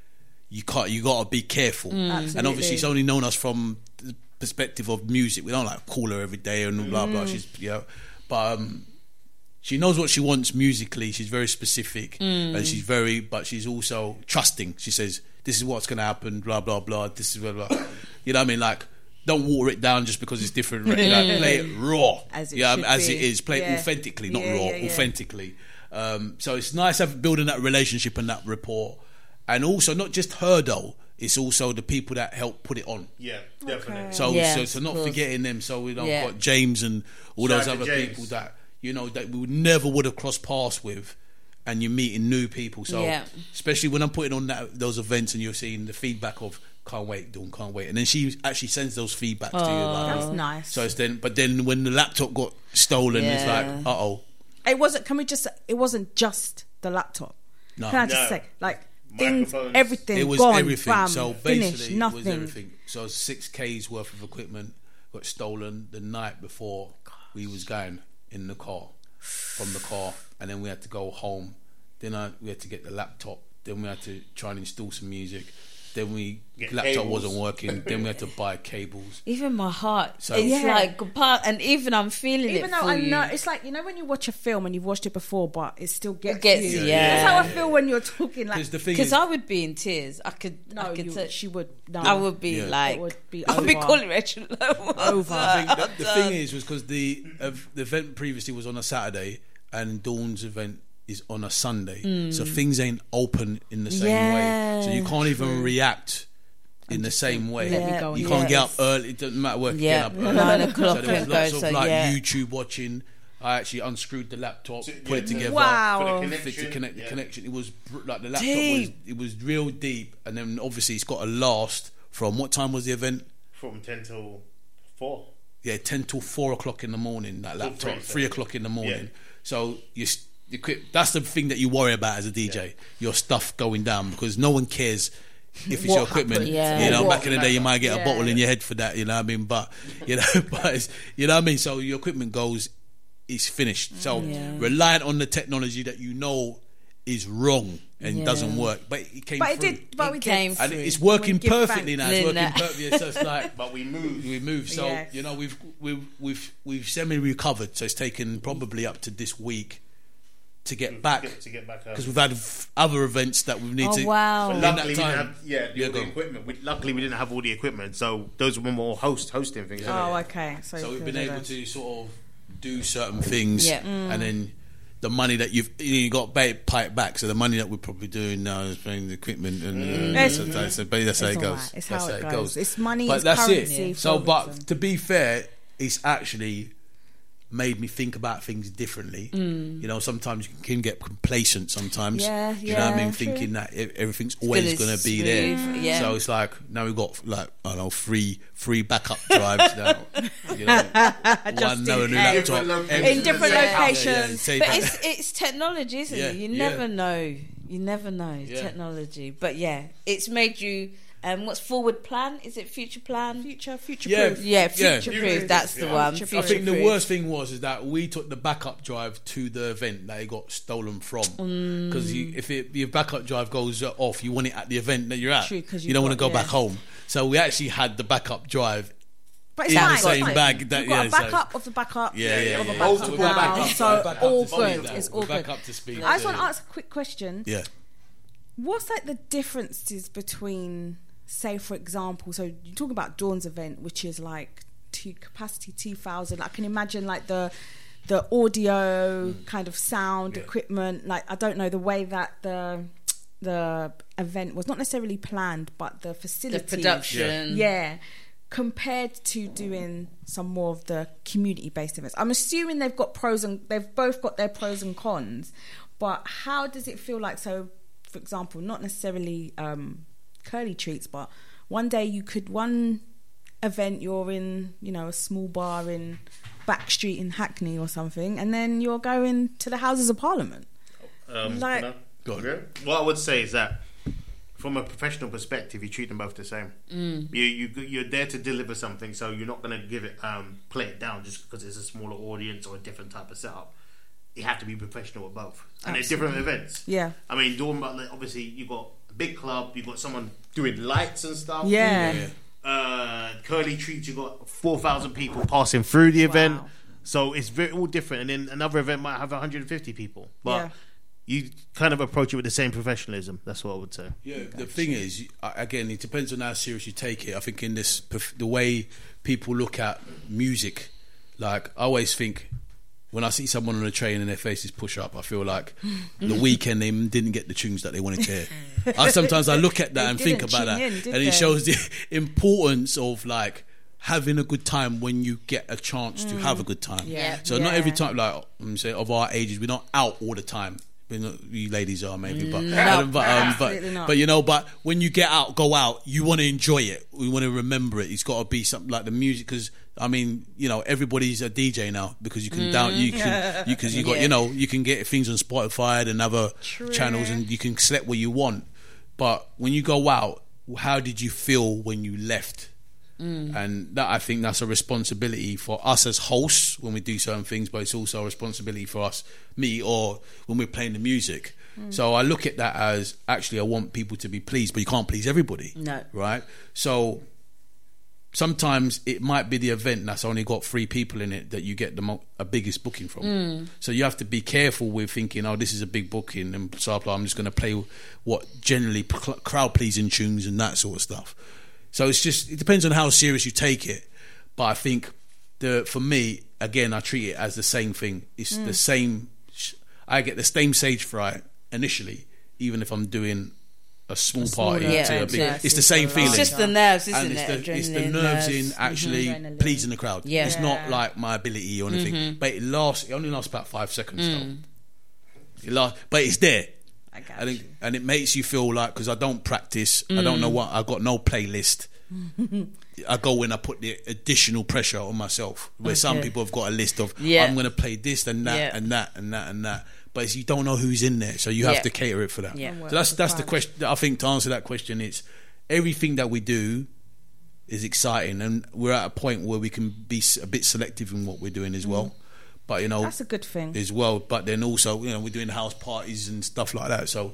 you can't. You got to be careful. Mm. And obviously, she's only known us from the perspective of music. We don't like call her every day and blah blah. Mm. She's you know, but um, she knows what she wants musically. She's very specific, Mm. and she's very. But she's also trusting. She says, "This is what's going to happen." Blah blah blah. This is blah blah. You know what I mean? Like, don't water it down just because it's different. Like, play it raw, as it, yeah, should as be. it is. Play Yeah. it authentically, not Yeah, raw. yeah, yeah. Authentically. Um, so it's nice having building that relationship and that rapport, and also not just her though. It's also the people that help put it on. Yeah, definitely. So, Yeah, so, so not of course. forgetting them. So we don't Yeah. got James and all Shout those out to other James. people that you know that we would never would have crossed paths with, and you're meeting new people. So Yeah. especially when I'm putting on that, those events and you're seeing the feedback of can't wait, Dawn, can't wait, and then she actually sends those feedbacks to you. Like, That's nice. so it's then, but then when the laptop got stolen, it's Yeah. like, uh oh, It wasn't. Can we just? It wasn't just the laptop. no. Can I just No. say, like things, Microphones. everything, It was gone, everything. bam, so finished, basically, nothing. it was everything. So six K's worth of equipment got stolen the night before we was going in the car, from the car, and then we had to go home. Then I, we had to get the laptop. Then we had to try and install some music. Then we Get laptop cables. wasn't working. Then we had to buy cables. Even my heart, So- it's Yeah. like part, and even I'm feeling Even it though for I you. know, it's like you know when you watch a film and you've watched it before, but it still gets, It gets you. you, yeah. That's how I feel when you're talking. Like, Because the thing Because is, I would be in tears. I could. no, I could you, say- she would. No, I would be Yeah. like. It would be I'd be over. calling Rachel Over. I think that the thing is was because the uh, the event previously was on a Saturday and Dawn's event is on a Sunday, so things ain't open in the same way. So you Yeah, can't even react in the same way. Let me go You and can't do get up this. early. It doesn't matter what. Yeah, Get up early. nine o'clock So there was and lots go, of so like yeah. YouTube watching. I actually unscrewed the laptop, put it together, Wow. For the fixed the connection, connect the yeah. connection. It was br- like the laptop Deep. was it was real deep, and then obviously it's got to last from what time was the event? From ten till four. Yeah, ten till four o'clock in the morning. That laptop, three, three, sorry. o'clock in the morning. Yeah. So you, s- you quit, that's the thing that you worry about as a D J. Your stuff going down because no one cares if it's What your equipment. happened? Yeah. You know, What back in the day, you might get Yeah. a bottle in your head for that. You know what I mean? But you know, but it's, you know what I mean. So your equipment goes, it's finished. So Yeah. reliant on the technology that you know is wrong and Yeah. doesn't work, but it came But it through. did. But It we came did. And through. it's working We give perfectly thanks. now. It's working Lynn, uh, perfectly. So it's like, But we moved. we moved. So Yes. you know we've we've we've we've semi recovered. So it's taken probably up to this week to get back To get, to get back because we've had f- other events that we need Oh, to. wow. But in luckily, that we time. didn't have yeah, the, Yeah, all the go on. equipment. We, luckily, we didn't have all the equipment, so those were more host hosting things. Oh, okay. So, So you we've could been do able those. to sort of do certain things, Yeah. and then the money that you've you, know, you got to pay it back. So the money that we're probably doing now is paying the equipment, and uh, It's- so that's, so but that's how it's it goes. alright. It's That's how it goes. It's money, But it's that's currency it. for So, a but reason. to be fair, it's actually made me think about things differently. You know, sometimes you can get complacent. Sometimes, Yeah, you know what I yeah, mean, true. thinking that e- everything's always Gonna going to be there. smooth, yeah. So it's like now we've got like I don't know free free backup drives now. You know, one no in new case. laptop Different every- In different Yeah. locations. Yeah, yeah, same But thing. it's it's technology, isn't Yeah, it? You yeah. never know. You never know Yeah. technology. But yeah, it's made you. Um, what's forward plan? Is it future plan? Future, future Yeah. proof. Yeah, Yeah. future proof. That's the Yeah. one. Future I Future think the proof. worst thing was is that we took the backup drive to the event that it got stolen from. Because Mm. if it, your backup drive goes off, you want it at the event that you're at. True, 'cause you you've don't want to got- go back yeah. home. So we actually had the backup drive But it's in fine. the same it's fine. bag. That, You've got yeah, a so- backup of the backup. Yeah, yeah, of yeah. a yeah. backup So we're now. back up- So we're back up all to good. speed now. It's all We're back good. up to speed. I just So- want to ask a quick question. Yeah. What's like the differences between, say, for example, so you talk about Dawn's event, which is like two capacity two thousand. I can imagine like the the audio kind of sound Yeah. equipment. Like I don't know the way that the the event was not necessarily planned, but the The facility, production. yeah. Compared to doing some more of the community-based events, I'm assuming they've got pros and they've both got their pros and cons. But how does it feel like? So, for example, not necessarily um, curly treats, but one day you could one event you're in, you know, a small bar in Backstreet in Hackney or something, and then you're going to the Houses of Parliament. Um, Like- can I- Go on. Yeah. What I would say is that from a professional perspective, you treat them both the same. Mm. You you you're there to deliver something, so you're not going to give it um, play it down just because it's a smaller audience or a different type of setup. You have to be professional at both, and they're different events. Yeah. I mean, Dawn Butler, obviously, you got a big club. You got someone doing lights and stuff. Yeah. Yeah. Uh, Curly Treats, you got four thousand people passing through the event. So it's very all different. And then another event might have one hundred fifty people. But Yeah. you kind of approach it with the same professionalism. That's what I would say. Yeah, the thing is, uh, again, it depends on how serious you take it. I think in this, perf- the way people look at music, like I always think when I see someone on a train and their faces push up, I feel like the weekend they didn't get the tunes that they wanted to hear. I sometimes I look at that They and think didn't about that, tune in, did and it they? shows the importance of like having a good time when you get a chance to have a good time. Yeah. So not Yeah. every time, like I'm saying, of our ages, we're not out all the time. We're not, you ladies are maybe, but No, but, um, absolutely but, not. but you know, but when you get out, go out, you want to enjoy it. We want to remember it. It's got to be something like the music, because I mean, you know, everybody's a D J now because you can down, you can, you because you got, Yeah. you know, you can get things on Spotify and other True. channels, and you can select what you want. But when you go out, how did you feel when you left? And that, I think that's a responsibility for us as hosts when we do certain things, but it's also a responsibility for us, me, or when we're playing the music. So I look at that as, actually I want people to be pleased, but you can't please everybody. No. Right? So sometimes it might be the event that's only got three people in it that you get the mo- a biggest booking from. So you have to be careful with thinking, oh, this is a big booking, and so I'm just going to play what generally cl- crowd pleasing tunes and that sort of stuff. So it's just, it depends on how serious you take it. But I think the for me, again, I treat it as the same thing. It's the same. sh- I get the same stage fright initially, even if I'm doing a small party yeah, to a big. exactly. It's the same feeling. It's just the nerves, isn't and it's it? the, it's the Adrenaline, nerves nerves. in actually Adrenaline. pleasing the crowd. Yeah. It's not like my ability or anything, but it lasts. It only lasts about five seconds though. It lasts, but it's there. I got And it, you. and it makes you feel like, because I don't practice, I don't know what, I got no playlist. I go in, I put the additional pressure on myself. Where some Okay. people have got a list of, Yeah. I'm going to play this and that Yeah. and that and that and that. But it's, you don't know who's in there, so you have Yeah. to cater it for that. Yeah. So that's that's the question. I think to answer that question, it's everything that we do is exciting, and we're at a point where we can be s- a bit selective in what we're doing as well. But you know, That's a good thing. as well. But then also, you know, we're doing house parties and stuff like that. So,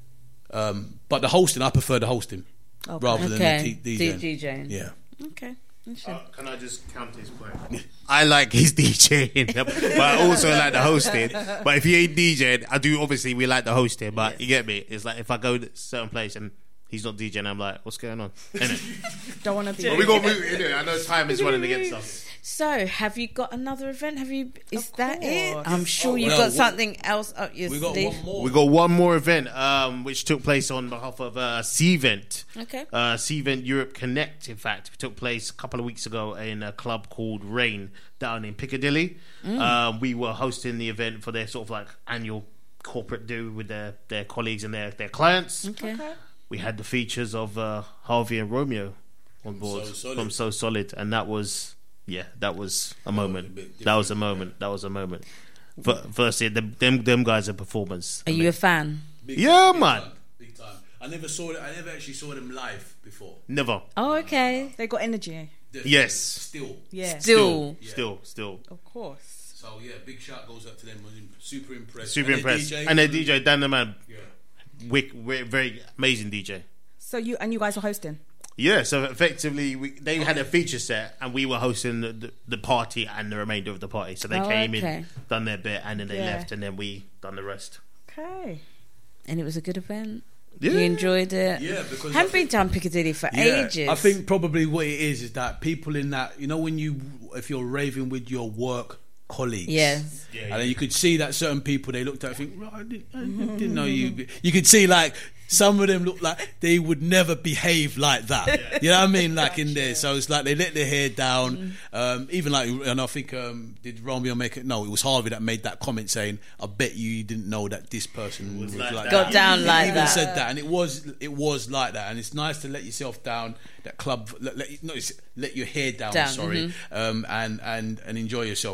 um, but the hosting, I prefer the hosting Okay. rather than Okay. the D- D- DJing. DJing. Yeah. Okay. Uh, can I just counter his point? I like his DJing, but I also like the hosting. But if he ain't DJing, I do. Obviously, we like the hosting, but you get me. It's like if I go to a certain place and he's not DJing, I'm like, what's going on? Innit? Don't want to be. But we got to move it. Innit? I know time is running against us. So, have you got another event? Have you? Is that it? course. I'm sure Oh, you've well, got we- something else up your We got sleeve. one more. We got one more event, um, which took place on behalf of uh, C-Vent. Okay. Uh, C-Vent Europe Connect, in fact, took place a couple of weeks ago in a club called Rain down in Piccadilly. Um, we were hosting the event for their sort of like annual corporate do with their, their colleagues and their, their clients. Okay. We had the features of uh, Harvey and Romeo on board So Solid. from So Solid, and that was, yeah, that was a moment. That was a moment. That was a moment. F- Firstly, them, them them guys are performance. Are you a fan? Big Yeah, time, big man. time, Big time. I never saw it. I never actually saw them live before. Never. Oh, okay. They got energy. Yes. Still. Yeah. Still. Yeah. Still, still. Of course. So yeah, big shout goes out to them. I was im- super impressed. Super And their impressed. D J, And their D J, Dan the Man. Yeah. Wick, wick, very amazing D J. So you and you guys were hosting. Yeah, so effectively, we, they had a feature set, and we were hosting the, the, the party and the remainder of the party. So they Oh, came okay. in, done their bit, and then they Yeah. left, and then we done the rest. Okay. And it was a good event. Yeah. You enjoyed it. Yeah, because I haven't been think- down Piccadilly for Yeah, ages. I think probably what it is is that people in that, you know, when you, if you're raving with your work colleagues, Yes. Yeah, and then you could see that certain people, they looked at it and think, right, I didn't, I didn't know you. You could see like some of them look like they would never behave like that. You know what I mean? Like in there, so it's like they let their hair down. Um, even like, and I think um, did Romeo make it? No, it was Harvey that made that comment saying, "I bet you didn't know that this person was, like like, that." that." Got down He like even that. said that, and it was it was like that, and it's nice to let yourself down. That club, let, let, no, it's let your hair down. Down, sorry, um, and and and enjoy yourself as well.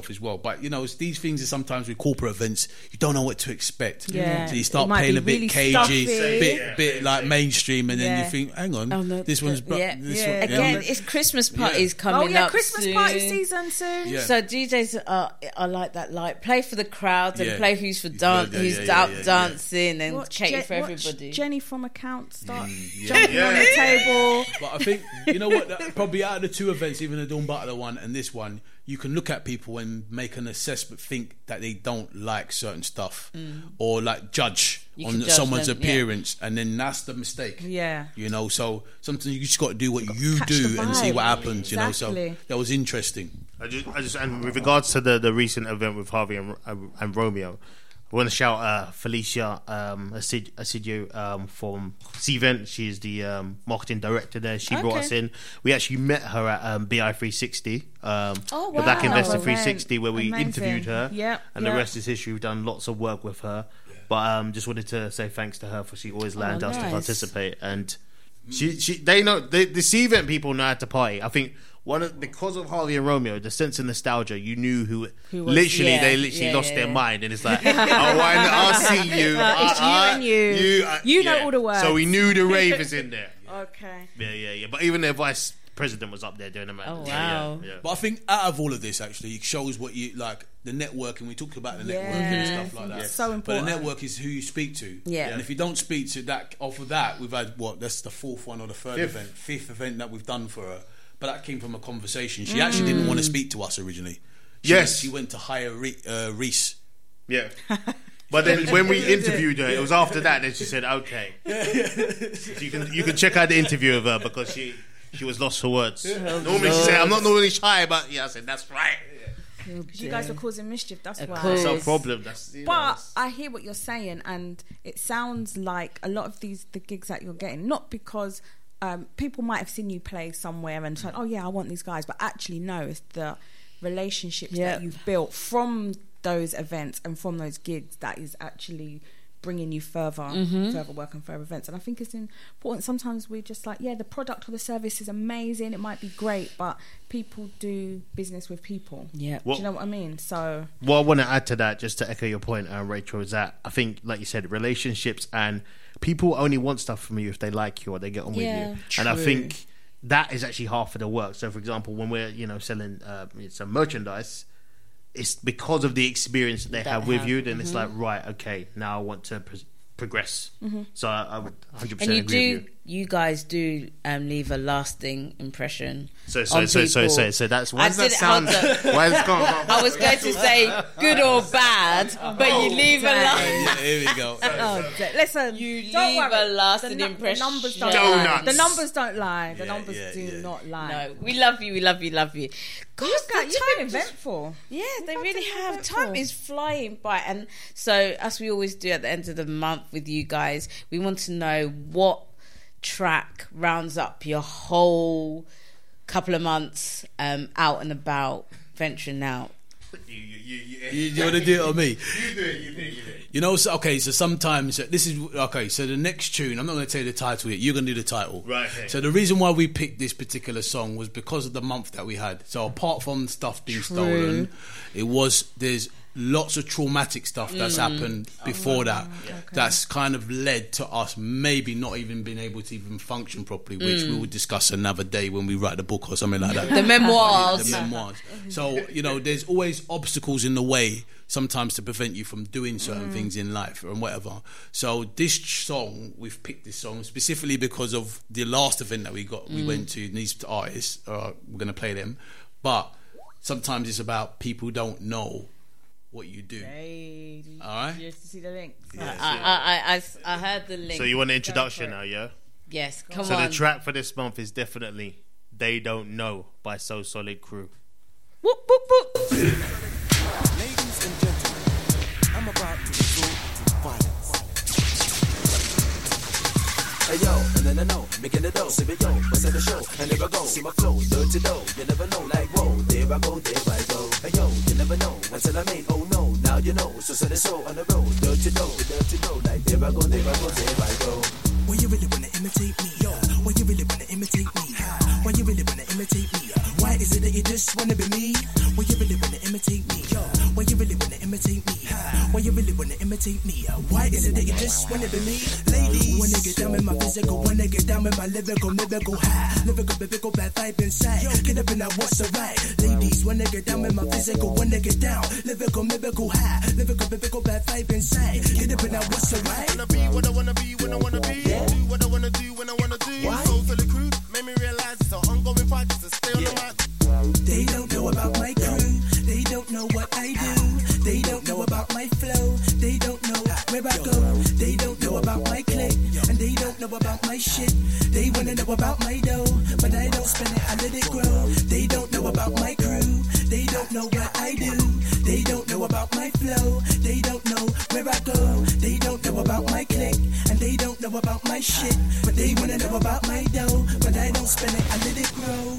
got. But you know, it's these things are sometimes with corporate events, you don't know what to expect. Yeah. So you start It might playing be a bit really cagey, stuffy. bit Yeah. bit like mainstream, and then Yeah. you think, hang on, Oh, no, this one's bro- yeah. this Yeah. one, Again, yeah. it's Christmas parties Yeah. coming Oh yeah, up Christmas soon. party season soon. Yeah. So D Js are, are like that, like play for the crowd and Yeah. play who's for dance, yeah, who's yeah, yeah, out yeah, yeah. dancing and Watch cater Je- for watch everybody. Jenny from account start yeah. jumping on the table. But I think, you know what, that- probably out of the two events, even the Dawn Butler one and this one, you can look at people and make an assessment, think that they don't like certain stuff, Mm. or like judge You on can judge someone's them, yeah. appearance, and then that's the mistake. Yeah. You know, so sometimes you just got to do what you Catch do the and see vibe. what happens, you know, so Exactly. that was interesting. I just, I just, and with regards to the, the recent event with Harvey and, and, and Romeo, I want to shout uh, Felicia um, Asid- Asidio um, from C-Vent. She's the um, marketing director there. She brought Okay. us in. We actually met her at um, B I three sixty, um, Oh, the Black wow. Investor Oh, three sixty, where we amazing. interviewed her. Yep, and yep. the rest is history. We've done lots of work with her. But um, just wanted to say thanks to her for she always allowed Oh, us to nice. participate. And she, she, they know they, the C-Vent people know how to party. I think. One of, because of Harvey and Romeo, the sense of nostalgia, you knew who. Who was- literally, yeah, they literally yeah, lost yeah, their yeah. mind, and it's like, oh, I, I'll see you. Uh, it's you and you. uh, You know all the words. So we knew the rave is in there. Okay. Yeah, yeah, yeah. But even their vice president was up there doing the man. Oh, Yeah, wow. yeah, yeah. But I think out of all of this, actually, it shows what you like the networking. We talked about the networking and Yeah. stuff like that. It's so important. But the network is who you speak to. Yeah. And if you don't speak to that, off of that, we've had what? That's the fourth one or the third Fifth. event, fifth event that we've done for her. But that came from a conversation. She actually didn't want to speak to us originally. She Yes. went, she went to hire Re- uh, Reese. Yeah. But then when we interviewed her, it was after that that she said, "Okay." So you can you can check out the interview of her because she she was lost for words. Normally she said, "I'm not normally shy," but yeah, I said that's right. Because you guys were causing mischief. That's Of why. course. That's no problem. That's you know, But that's- I hear what you're saying, and it sounds like a lot of these the gigs that you're getting, not because um, people might have seen you play somewhere and said, "Oh yeah, I want these guys," but actually no, it's the relationships Yeah. that you've built from those events and from those gigs that is actually bringing you further, Mm-hmm. further work and further events. And I think it's important. Sometimes we're just like, yeah, the product or the service is amazing. It might be great, but people do business with people. Yeah. Do you know what I mean? So what I want to add to that, just to echo your point, uh, Rachel, is that I think, like you said, relationships and people only want stuff from you if they like you or they get on Yeah, with you. And I true. think that is actually half of the work. So, for example, when we're you know selling uh, some merchandise, it's because of the experience that they That have with have, you. Then mhm. it's like, right, okay, now I want to pro- progress. So I, I would one hundred And percent you agree do, with you. you guys do um, leave a lasting impression. So, so, on so, so, people. so, so that's why I does that did- sound? hold on. Why is it going? I was going to say good or bad, but you leave a dang. lasting. Here we go. Oh, d- listen, You don't leave worry. a lasting the, nu- impression. The numbers don't Donuts. lie. The numbers don't lie. The Yeah, numbers yeah, do yeah. not lie. No, we love you, we love you, love you. God, You've, got, the you've time been just- eventful. Yeah, they You've really been have. eventful. Time is flying by. And so, as we always do at the end of the month with you guys, we want to know what track rounds up your whole couple of months um, out and about, venturing out. You, you, you, you, You, you want to do it on me? you do it. You do it. You do it. You know, so, okay, so sometimes this is okay. So the next tune, I'm not going to tell you the title yet. You're going to do the title, Right, okay. So the reason why we picked this particular song was because of the month that we had. So apart from stuff being stolen, it was there's lots of traumatic stuff that's happened before that. That's kind of led to us maybe not even being able to even function properly, which we will discuss another day when we write the book or something like that. The memoirs. The memoirs. So, you know, there's always obstacles in the way sometimes to prevent you from doing certain Mm. things in life and whatever. So this song, we've picked this song specifically because of the last event that we got, we Mm. went to, and these artists, uh, we're going to play them. But sometimes it's about people who don't know what you do. Hey, All right? you used to see the links. I, I, I, I heard the link. So you want an introduction now, yeah? Yes, come So on. the track for this month is definitely "They Don't Know" by So Solid Crew. Whoop, whoop, whoop. Ladies and gentlemen, I'm about to resort to violence. Hey yo, and then I know, making the dough, see me yo, what's at the show, and there I go, see my flow, dirty dough, you never know, like whoa, there I go, there I go. Hey yo, you never know, until I made, oh no, now you know, so set it so on the road, dirty dough, dirty dough, like there I go, there I go, there I go. Why you really wanna imitate me, yo? Why you really wanna imitate me? Why you really wanna imitate me? Why is it that you just wanna be me? Why you really wanna imitate me, yo? imitate me? Why you really wanna imitate me? Why is it that you just wanna be me? Ladies, wanna get down with my physical, wanna get down with my lyrical, lyrical high, lyrical, lyrical, bad vibe inside. Get up and now what's alright? Ladies, wanna get down with my physical, wanna get down, lyrical, lyrical high, lyrical, lyrical, bad vibe inside. Get up and now what's alright? Wanna be what I wanna be when I wanna be. Yeah. Do what I wanna do when I wanna do. Why? So for the crew, made me realize it's an ongoing project to stay on yeah. the mic. They don't know about my crew. They don't know what I do. They don't know about my flow. They don't know where I go. They don't know about my clique. And they don't know about my shit. They wanna know about my dough. But I don't spend it, I let it grow. They don't know about my crew. They don't know what I do. They don't know about my flow. They don't know where I go. They don't know about my clique. And they don't know about my shit. But they wanna know about my dough. But I don't spend it, I let it grow.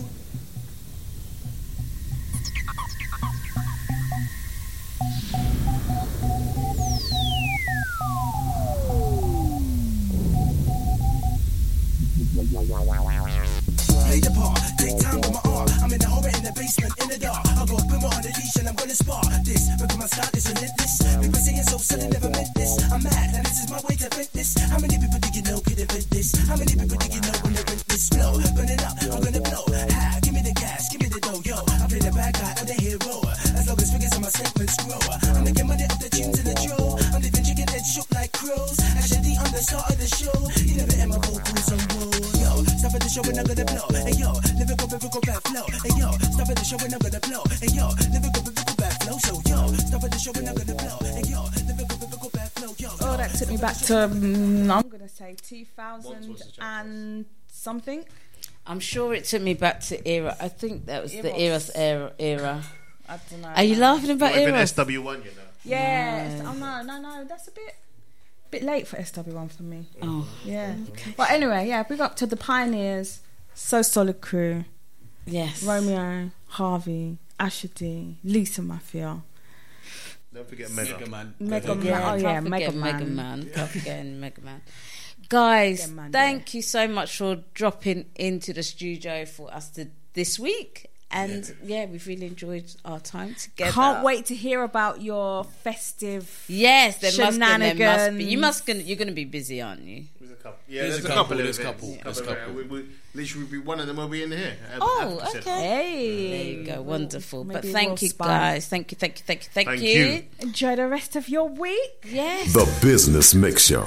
Play the part, take time with my art. I'm in the horror in the basement, in the dark. I got a boomer on the leash and I'm gonna spark this. Because my style is relentless. People saying so silly, never meant this. I'm mad, and this is my way to vent this. How many people do you know could invent this? How many people do you know when they rent this flow? Burn it up, I'm gonna blow. Ha, give me the gas, give me the dough, yo. I play the bad guy, I'm the hero. As long as figures on my segments grow. I'm making money off the tunes in the draw. I'm living chicken head shook like crows. Actually, I'm the star of the show. You never hear my vocals on roll, yo. Stop at the show when I'm gonna blow. Hey yo, lyrical, lyrical, bad flow. Hey yo, stop at the show when I'm gonna blow. Hey yo, lyrical, lyrical, bad flow. So yo, stop at the show when I'm gonna blow. Hey yo, lyrical, lyrical, bad flow. Yo. Oh, that took me back to mm, I'm gonna say two thousand and something. I'm sure it took me back to era. I think that was Eros. the Eros era. era. I don't know. Are you laughing about Not even Eros? S W one, you know. Yeah. No. Oh no, no, no. That's a bit, bit late for S W one for me. Oh, yeah. Okay. But anyway, yeah. We got up to the Pioneers, So Solid Crew. Yes. Romeo, Harvey, Asher D, Lisa Mafia. Don't forget Mega, Mega Man. Mega Man. Yeah, Oh can't yeah, forget Mega Mega Man. Man. Can't forget Mega Man. Guys, Mega Man, thank you so much for dropping into the studio for us to, this week. And yeah. yeah, we've really enjoyed our time together. Can't wait to hear about your festive Yes, there must, be, shenanigans. there must be. You must gonna, you're going to be busy, aren't you? There's a couple. Yeah, There's there's, a a couple, couple. there's a of couple, events. there's a Couple of couple. events. We, we, literally, we, one of them will be in here. Oh, one hundred percent. okay. Hey, There you go, wonderful. Maybe But we'll thank you, spy. guys. Thank you, thank you, thank you, thank, Thank you. you. Enjoy the rest of your week. Yes. The Business Mix Show.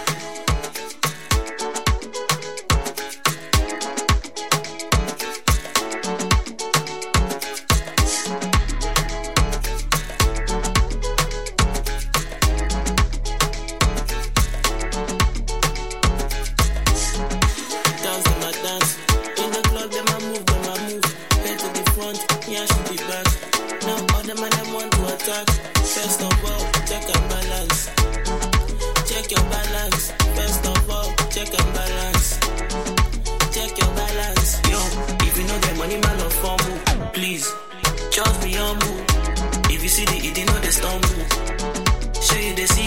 Please, just be humble. If you see the, you know they stumble. Show you the see.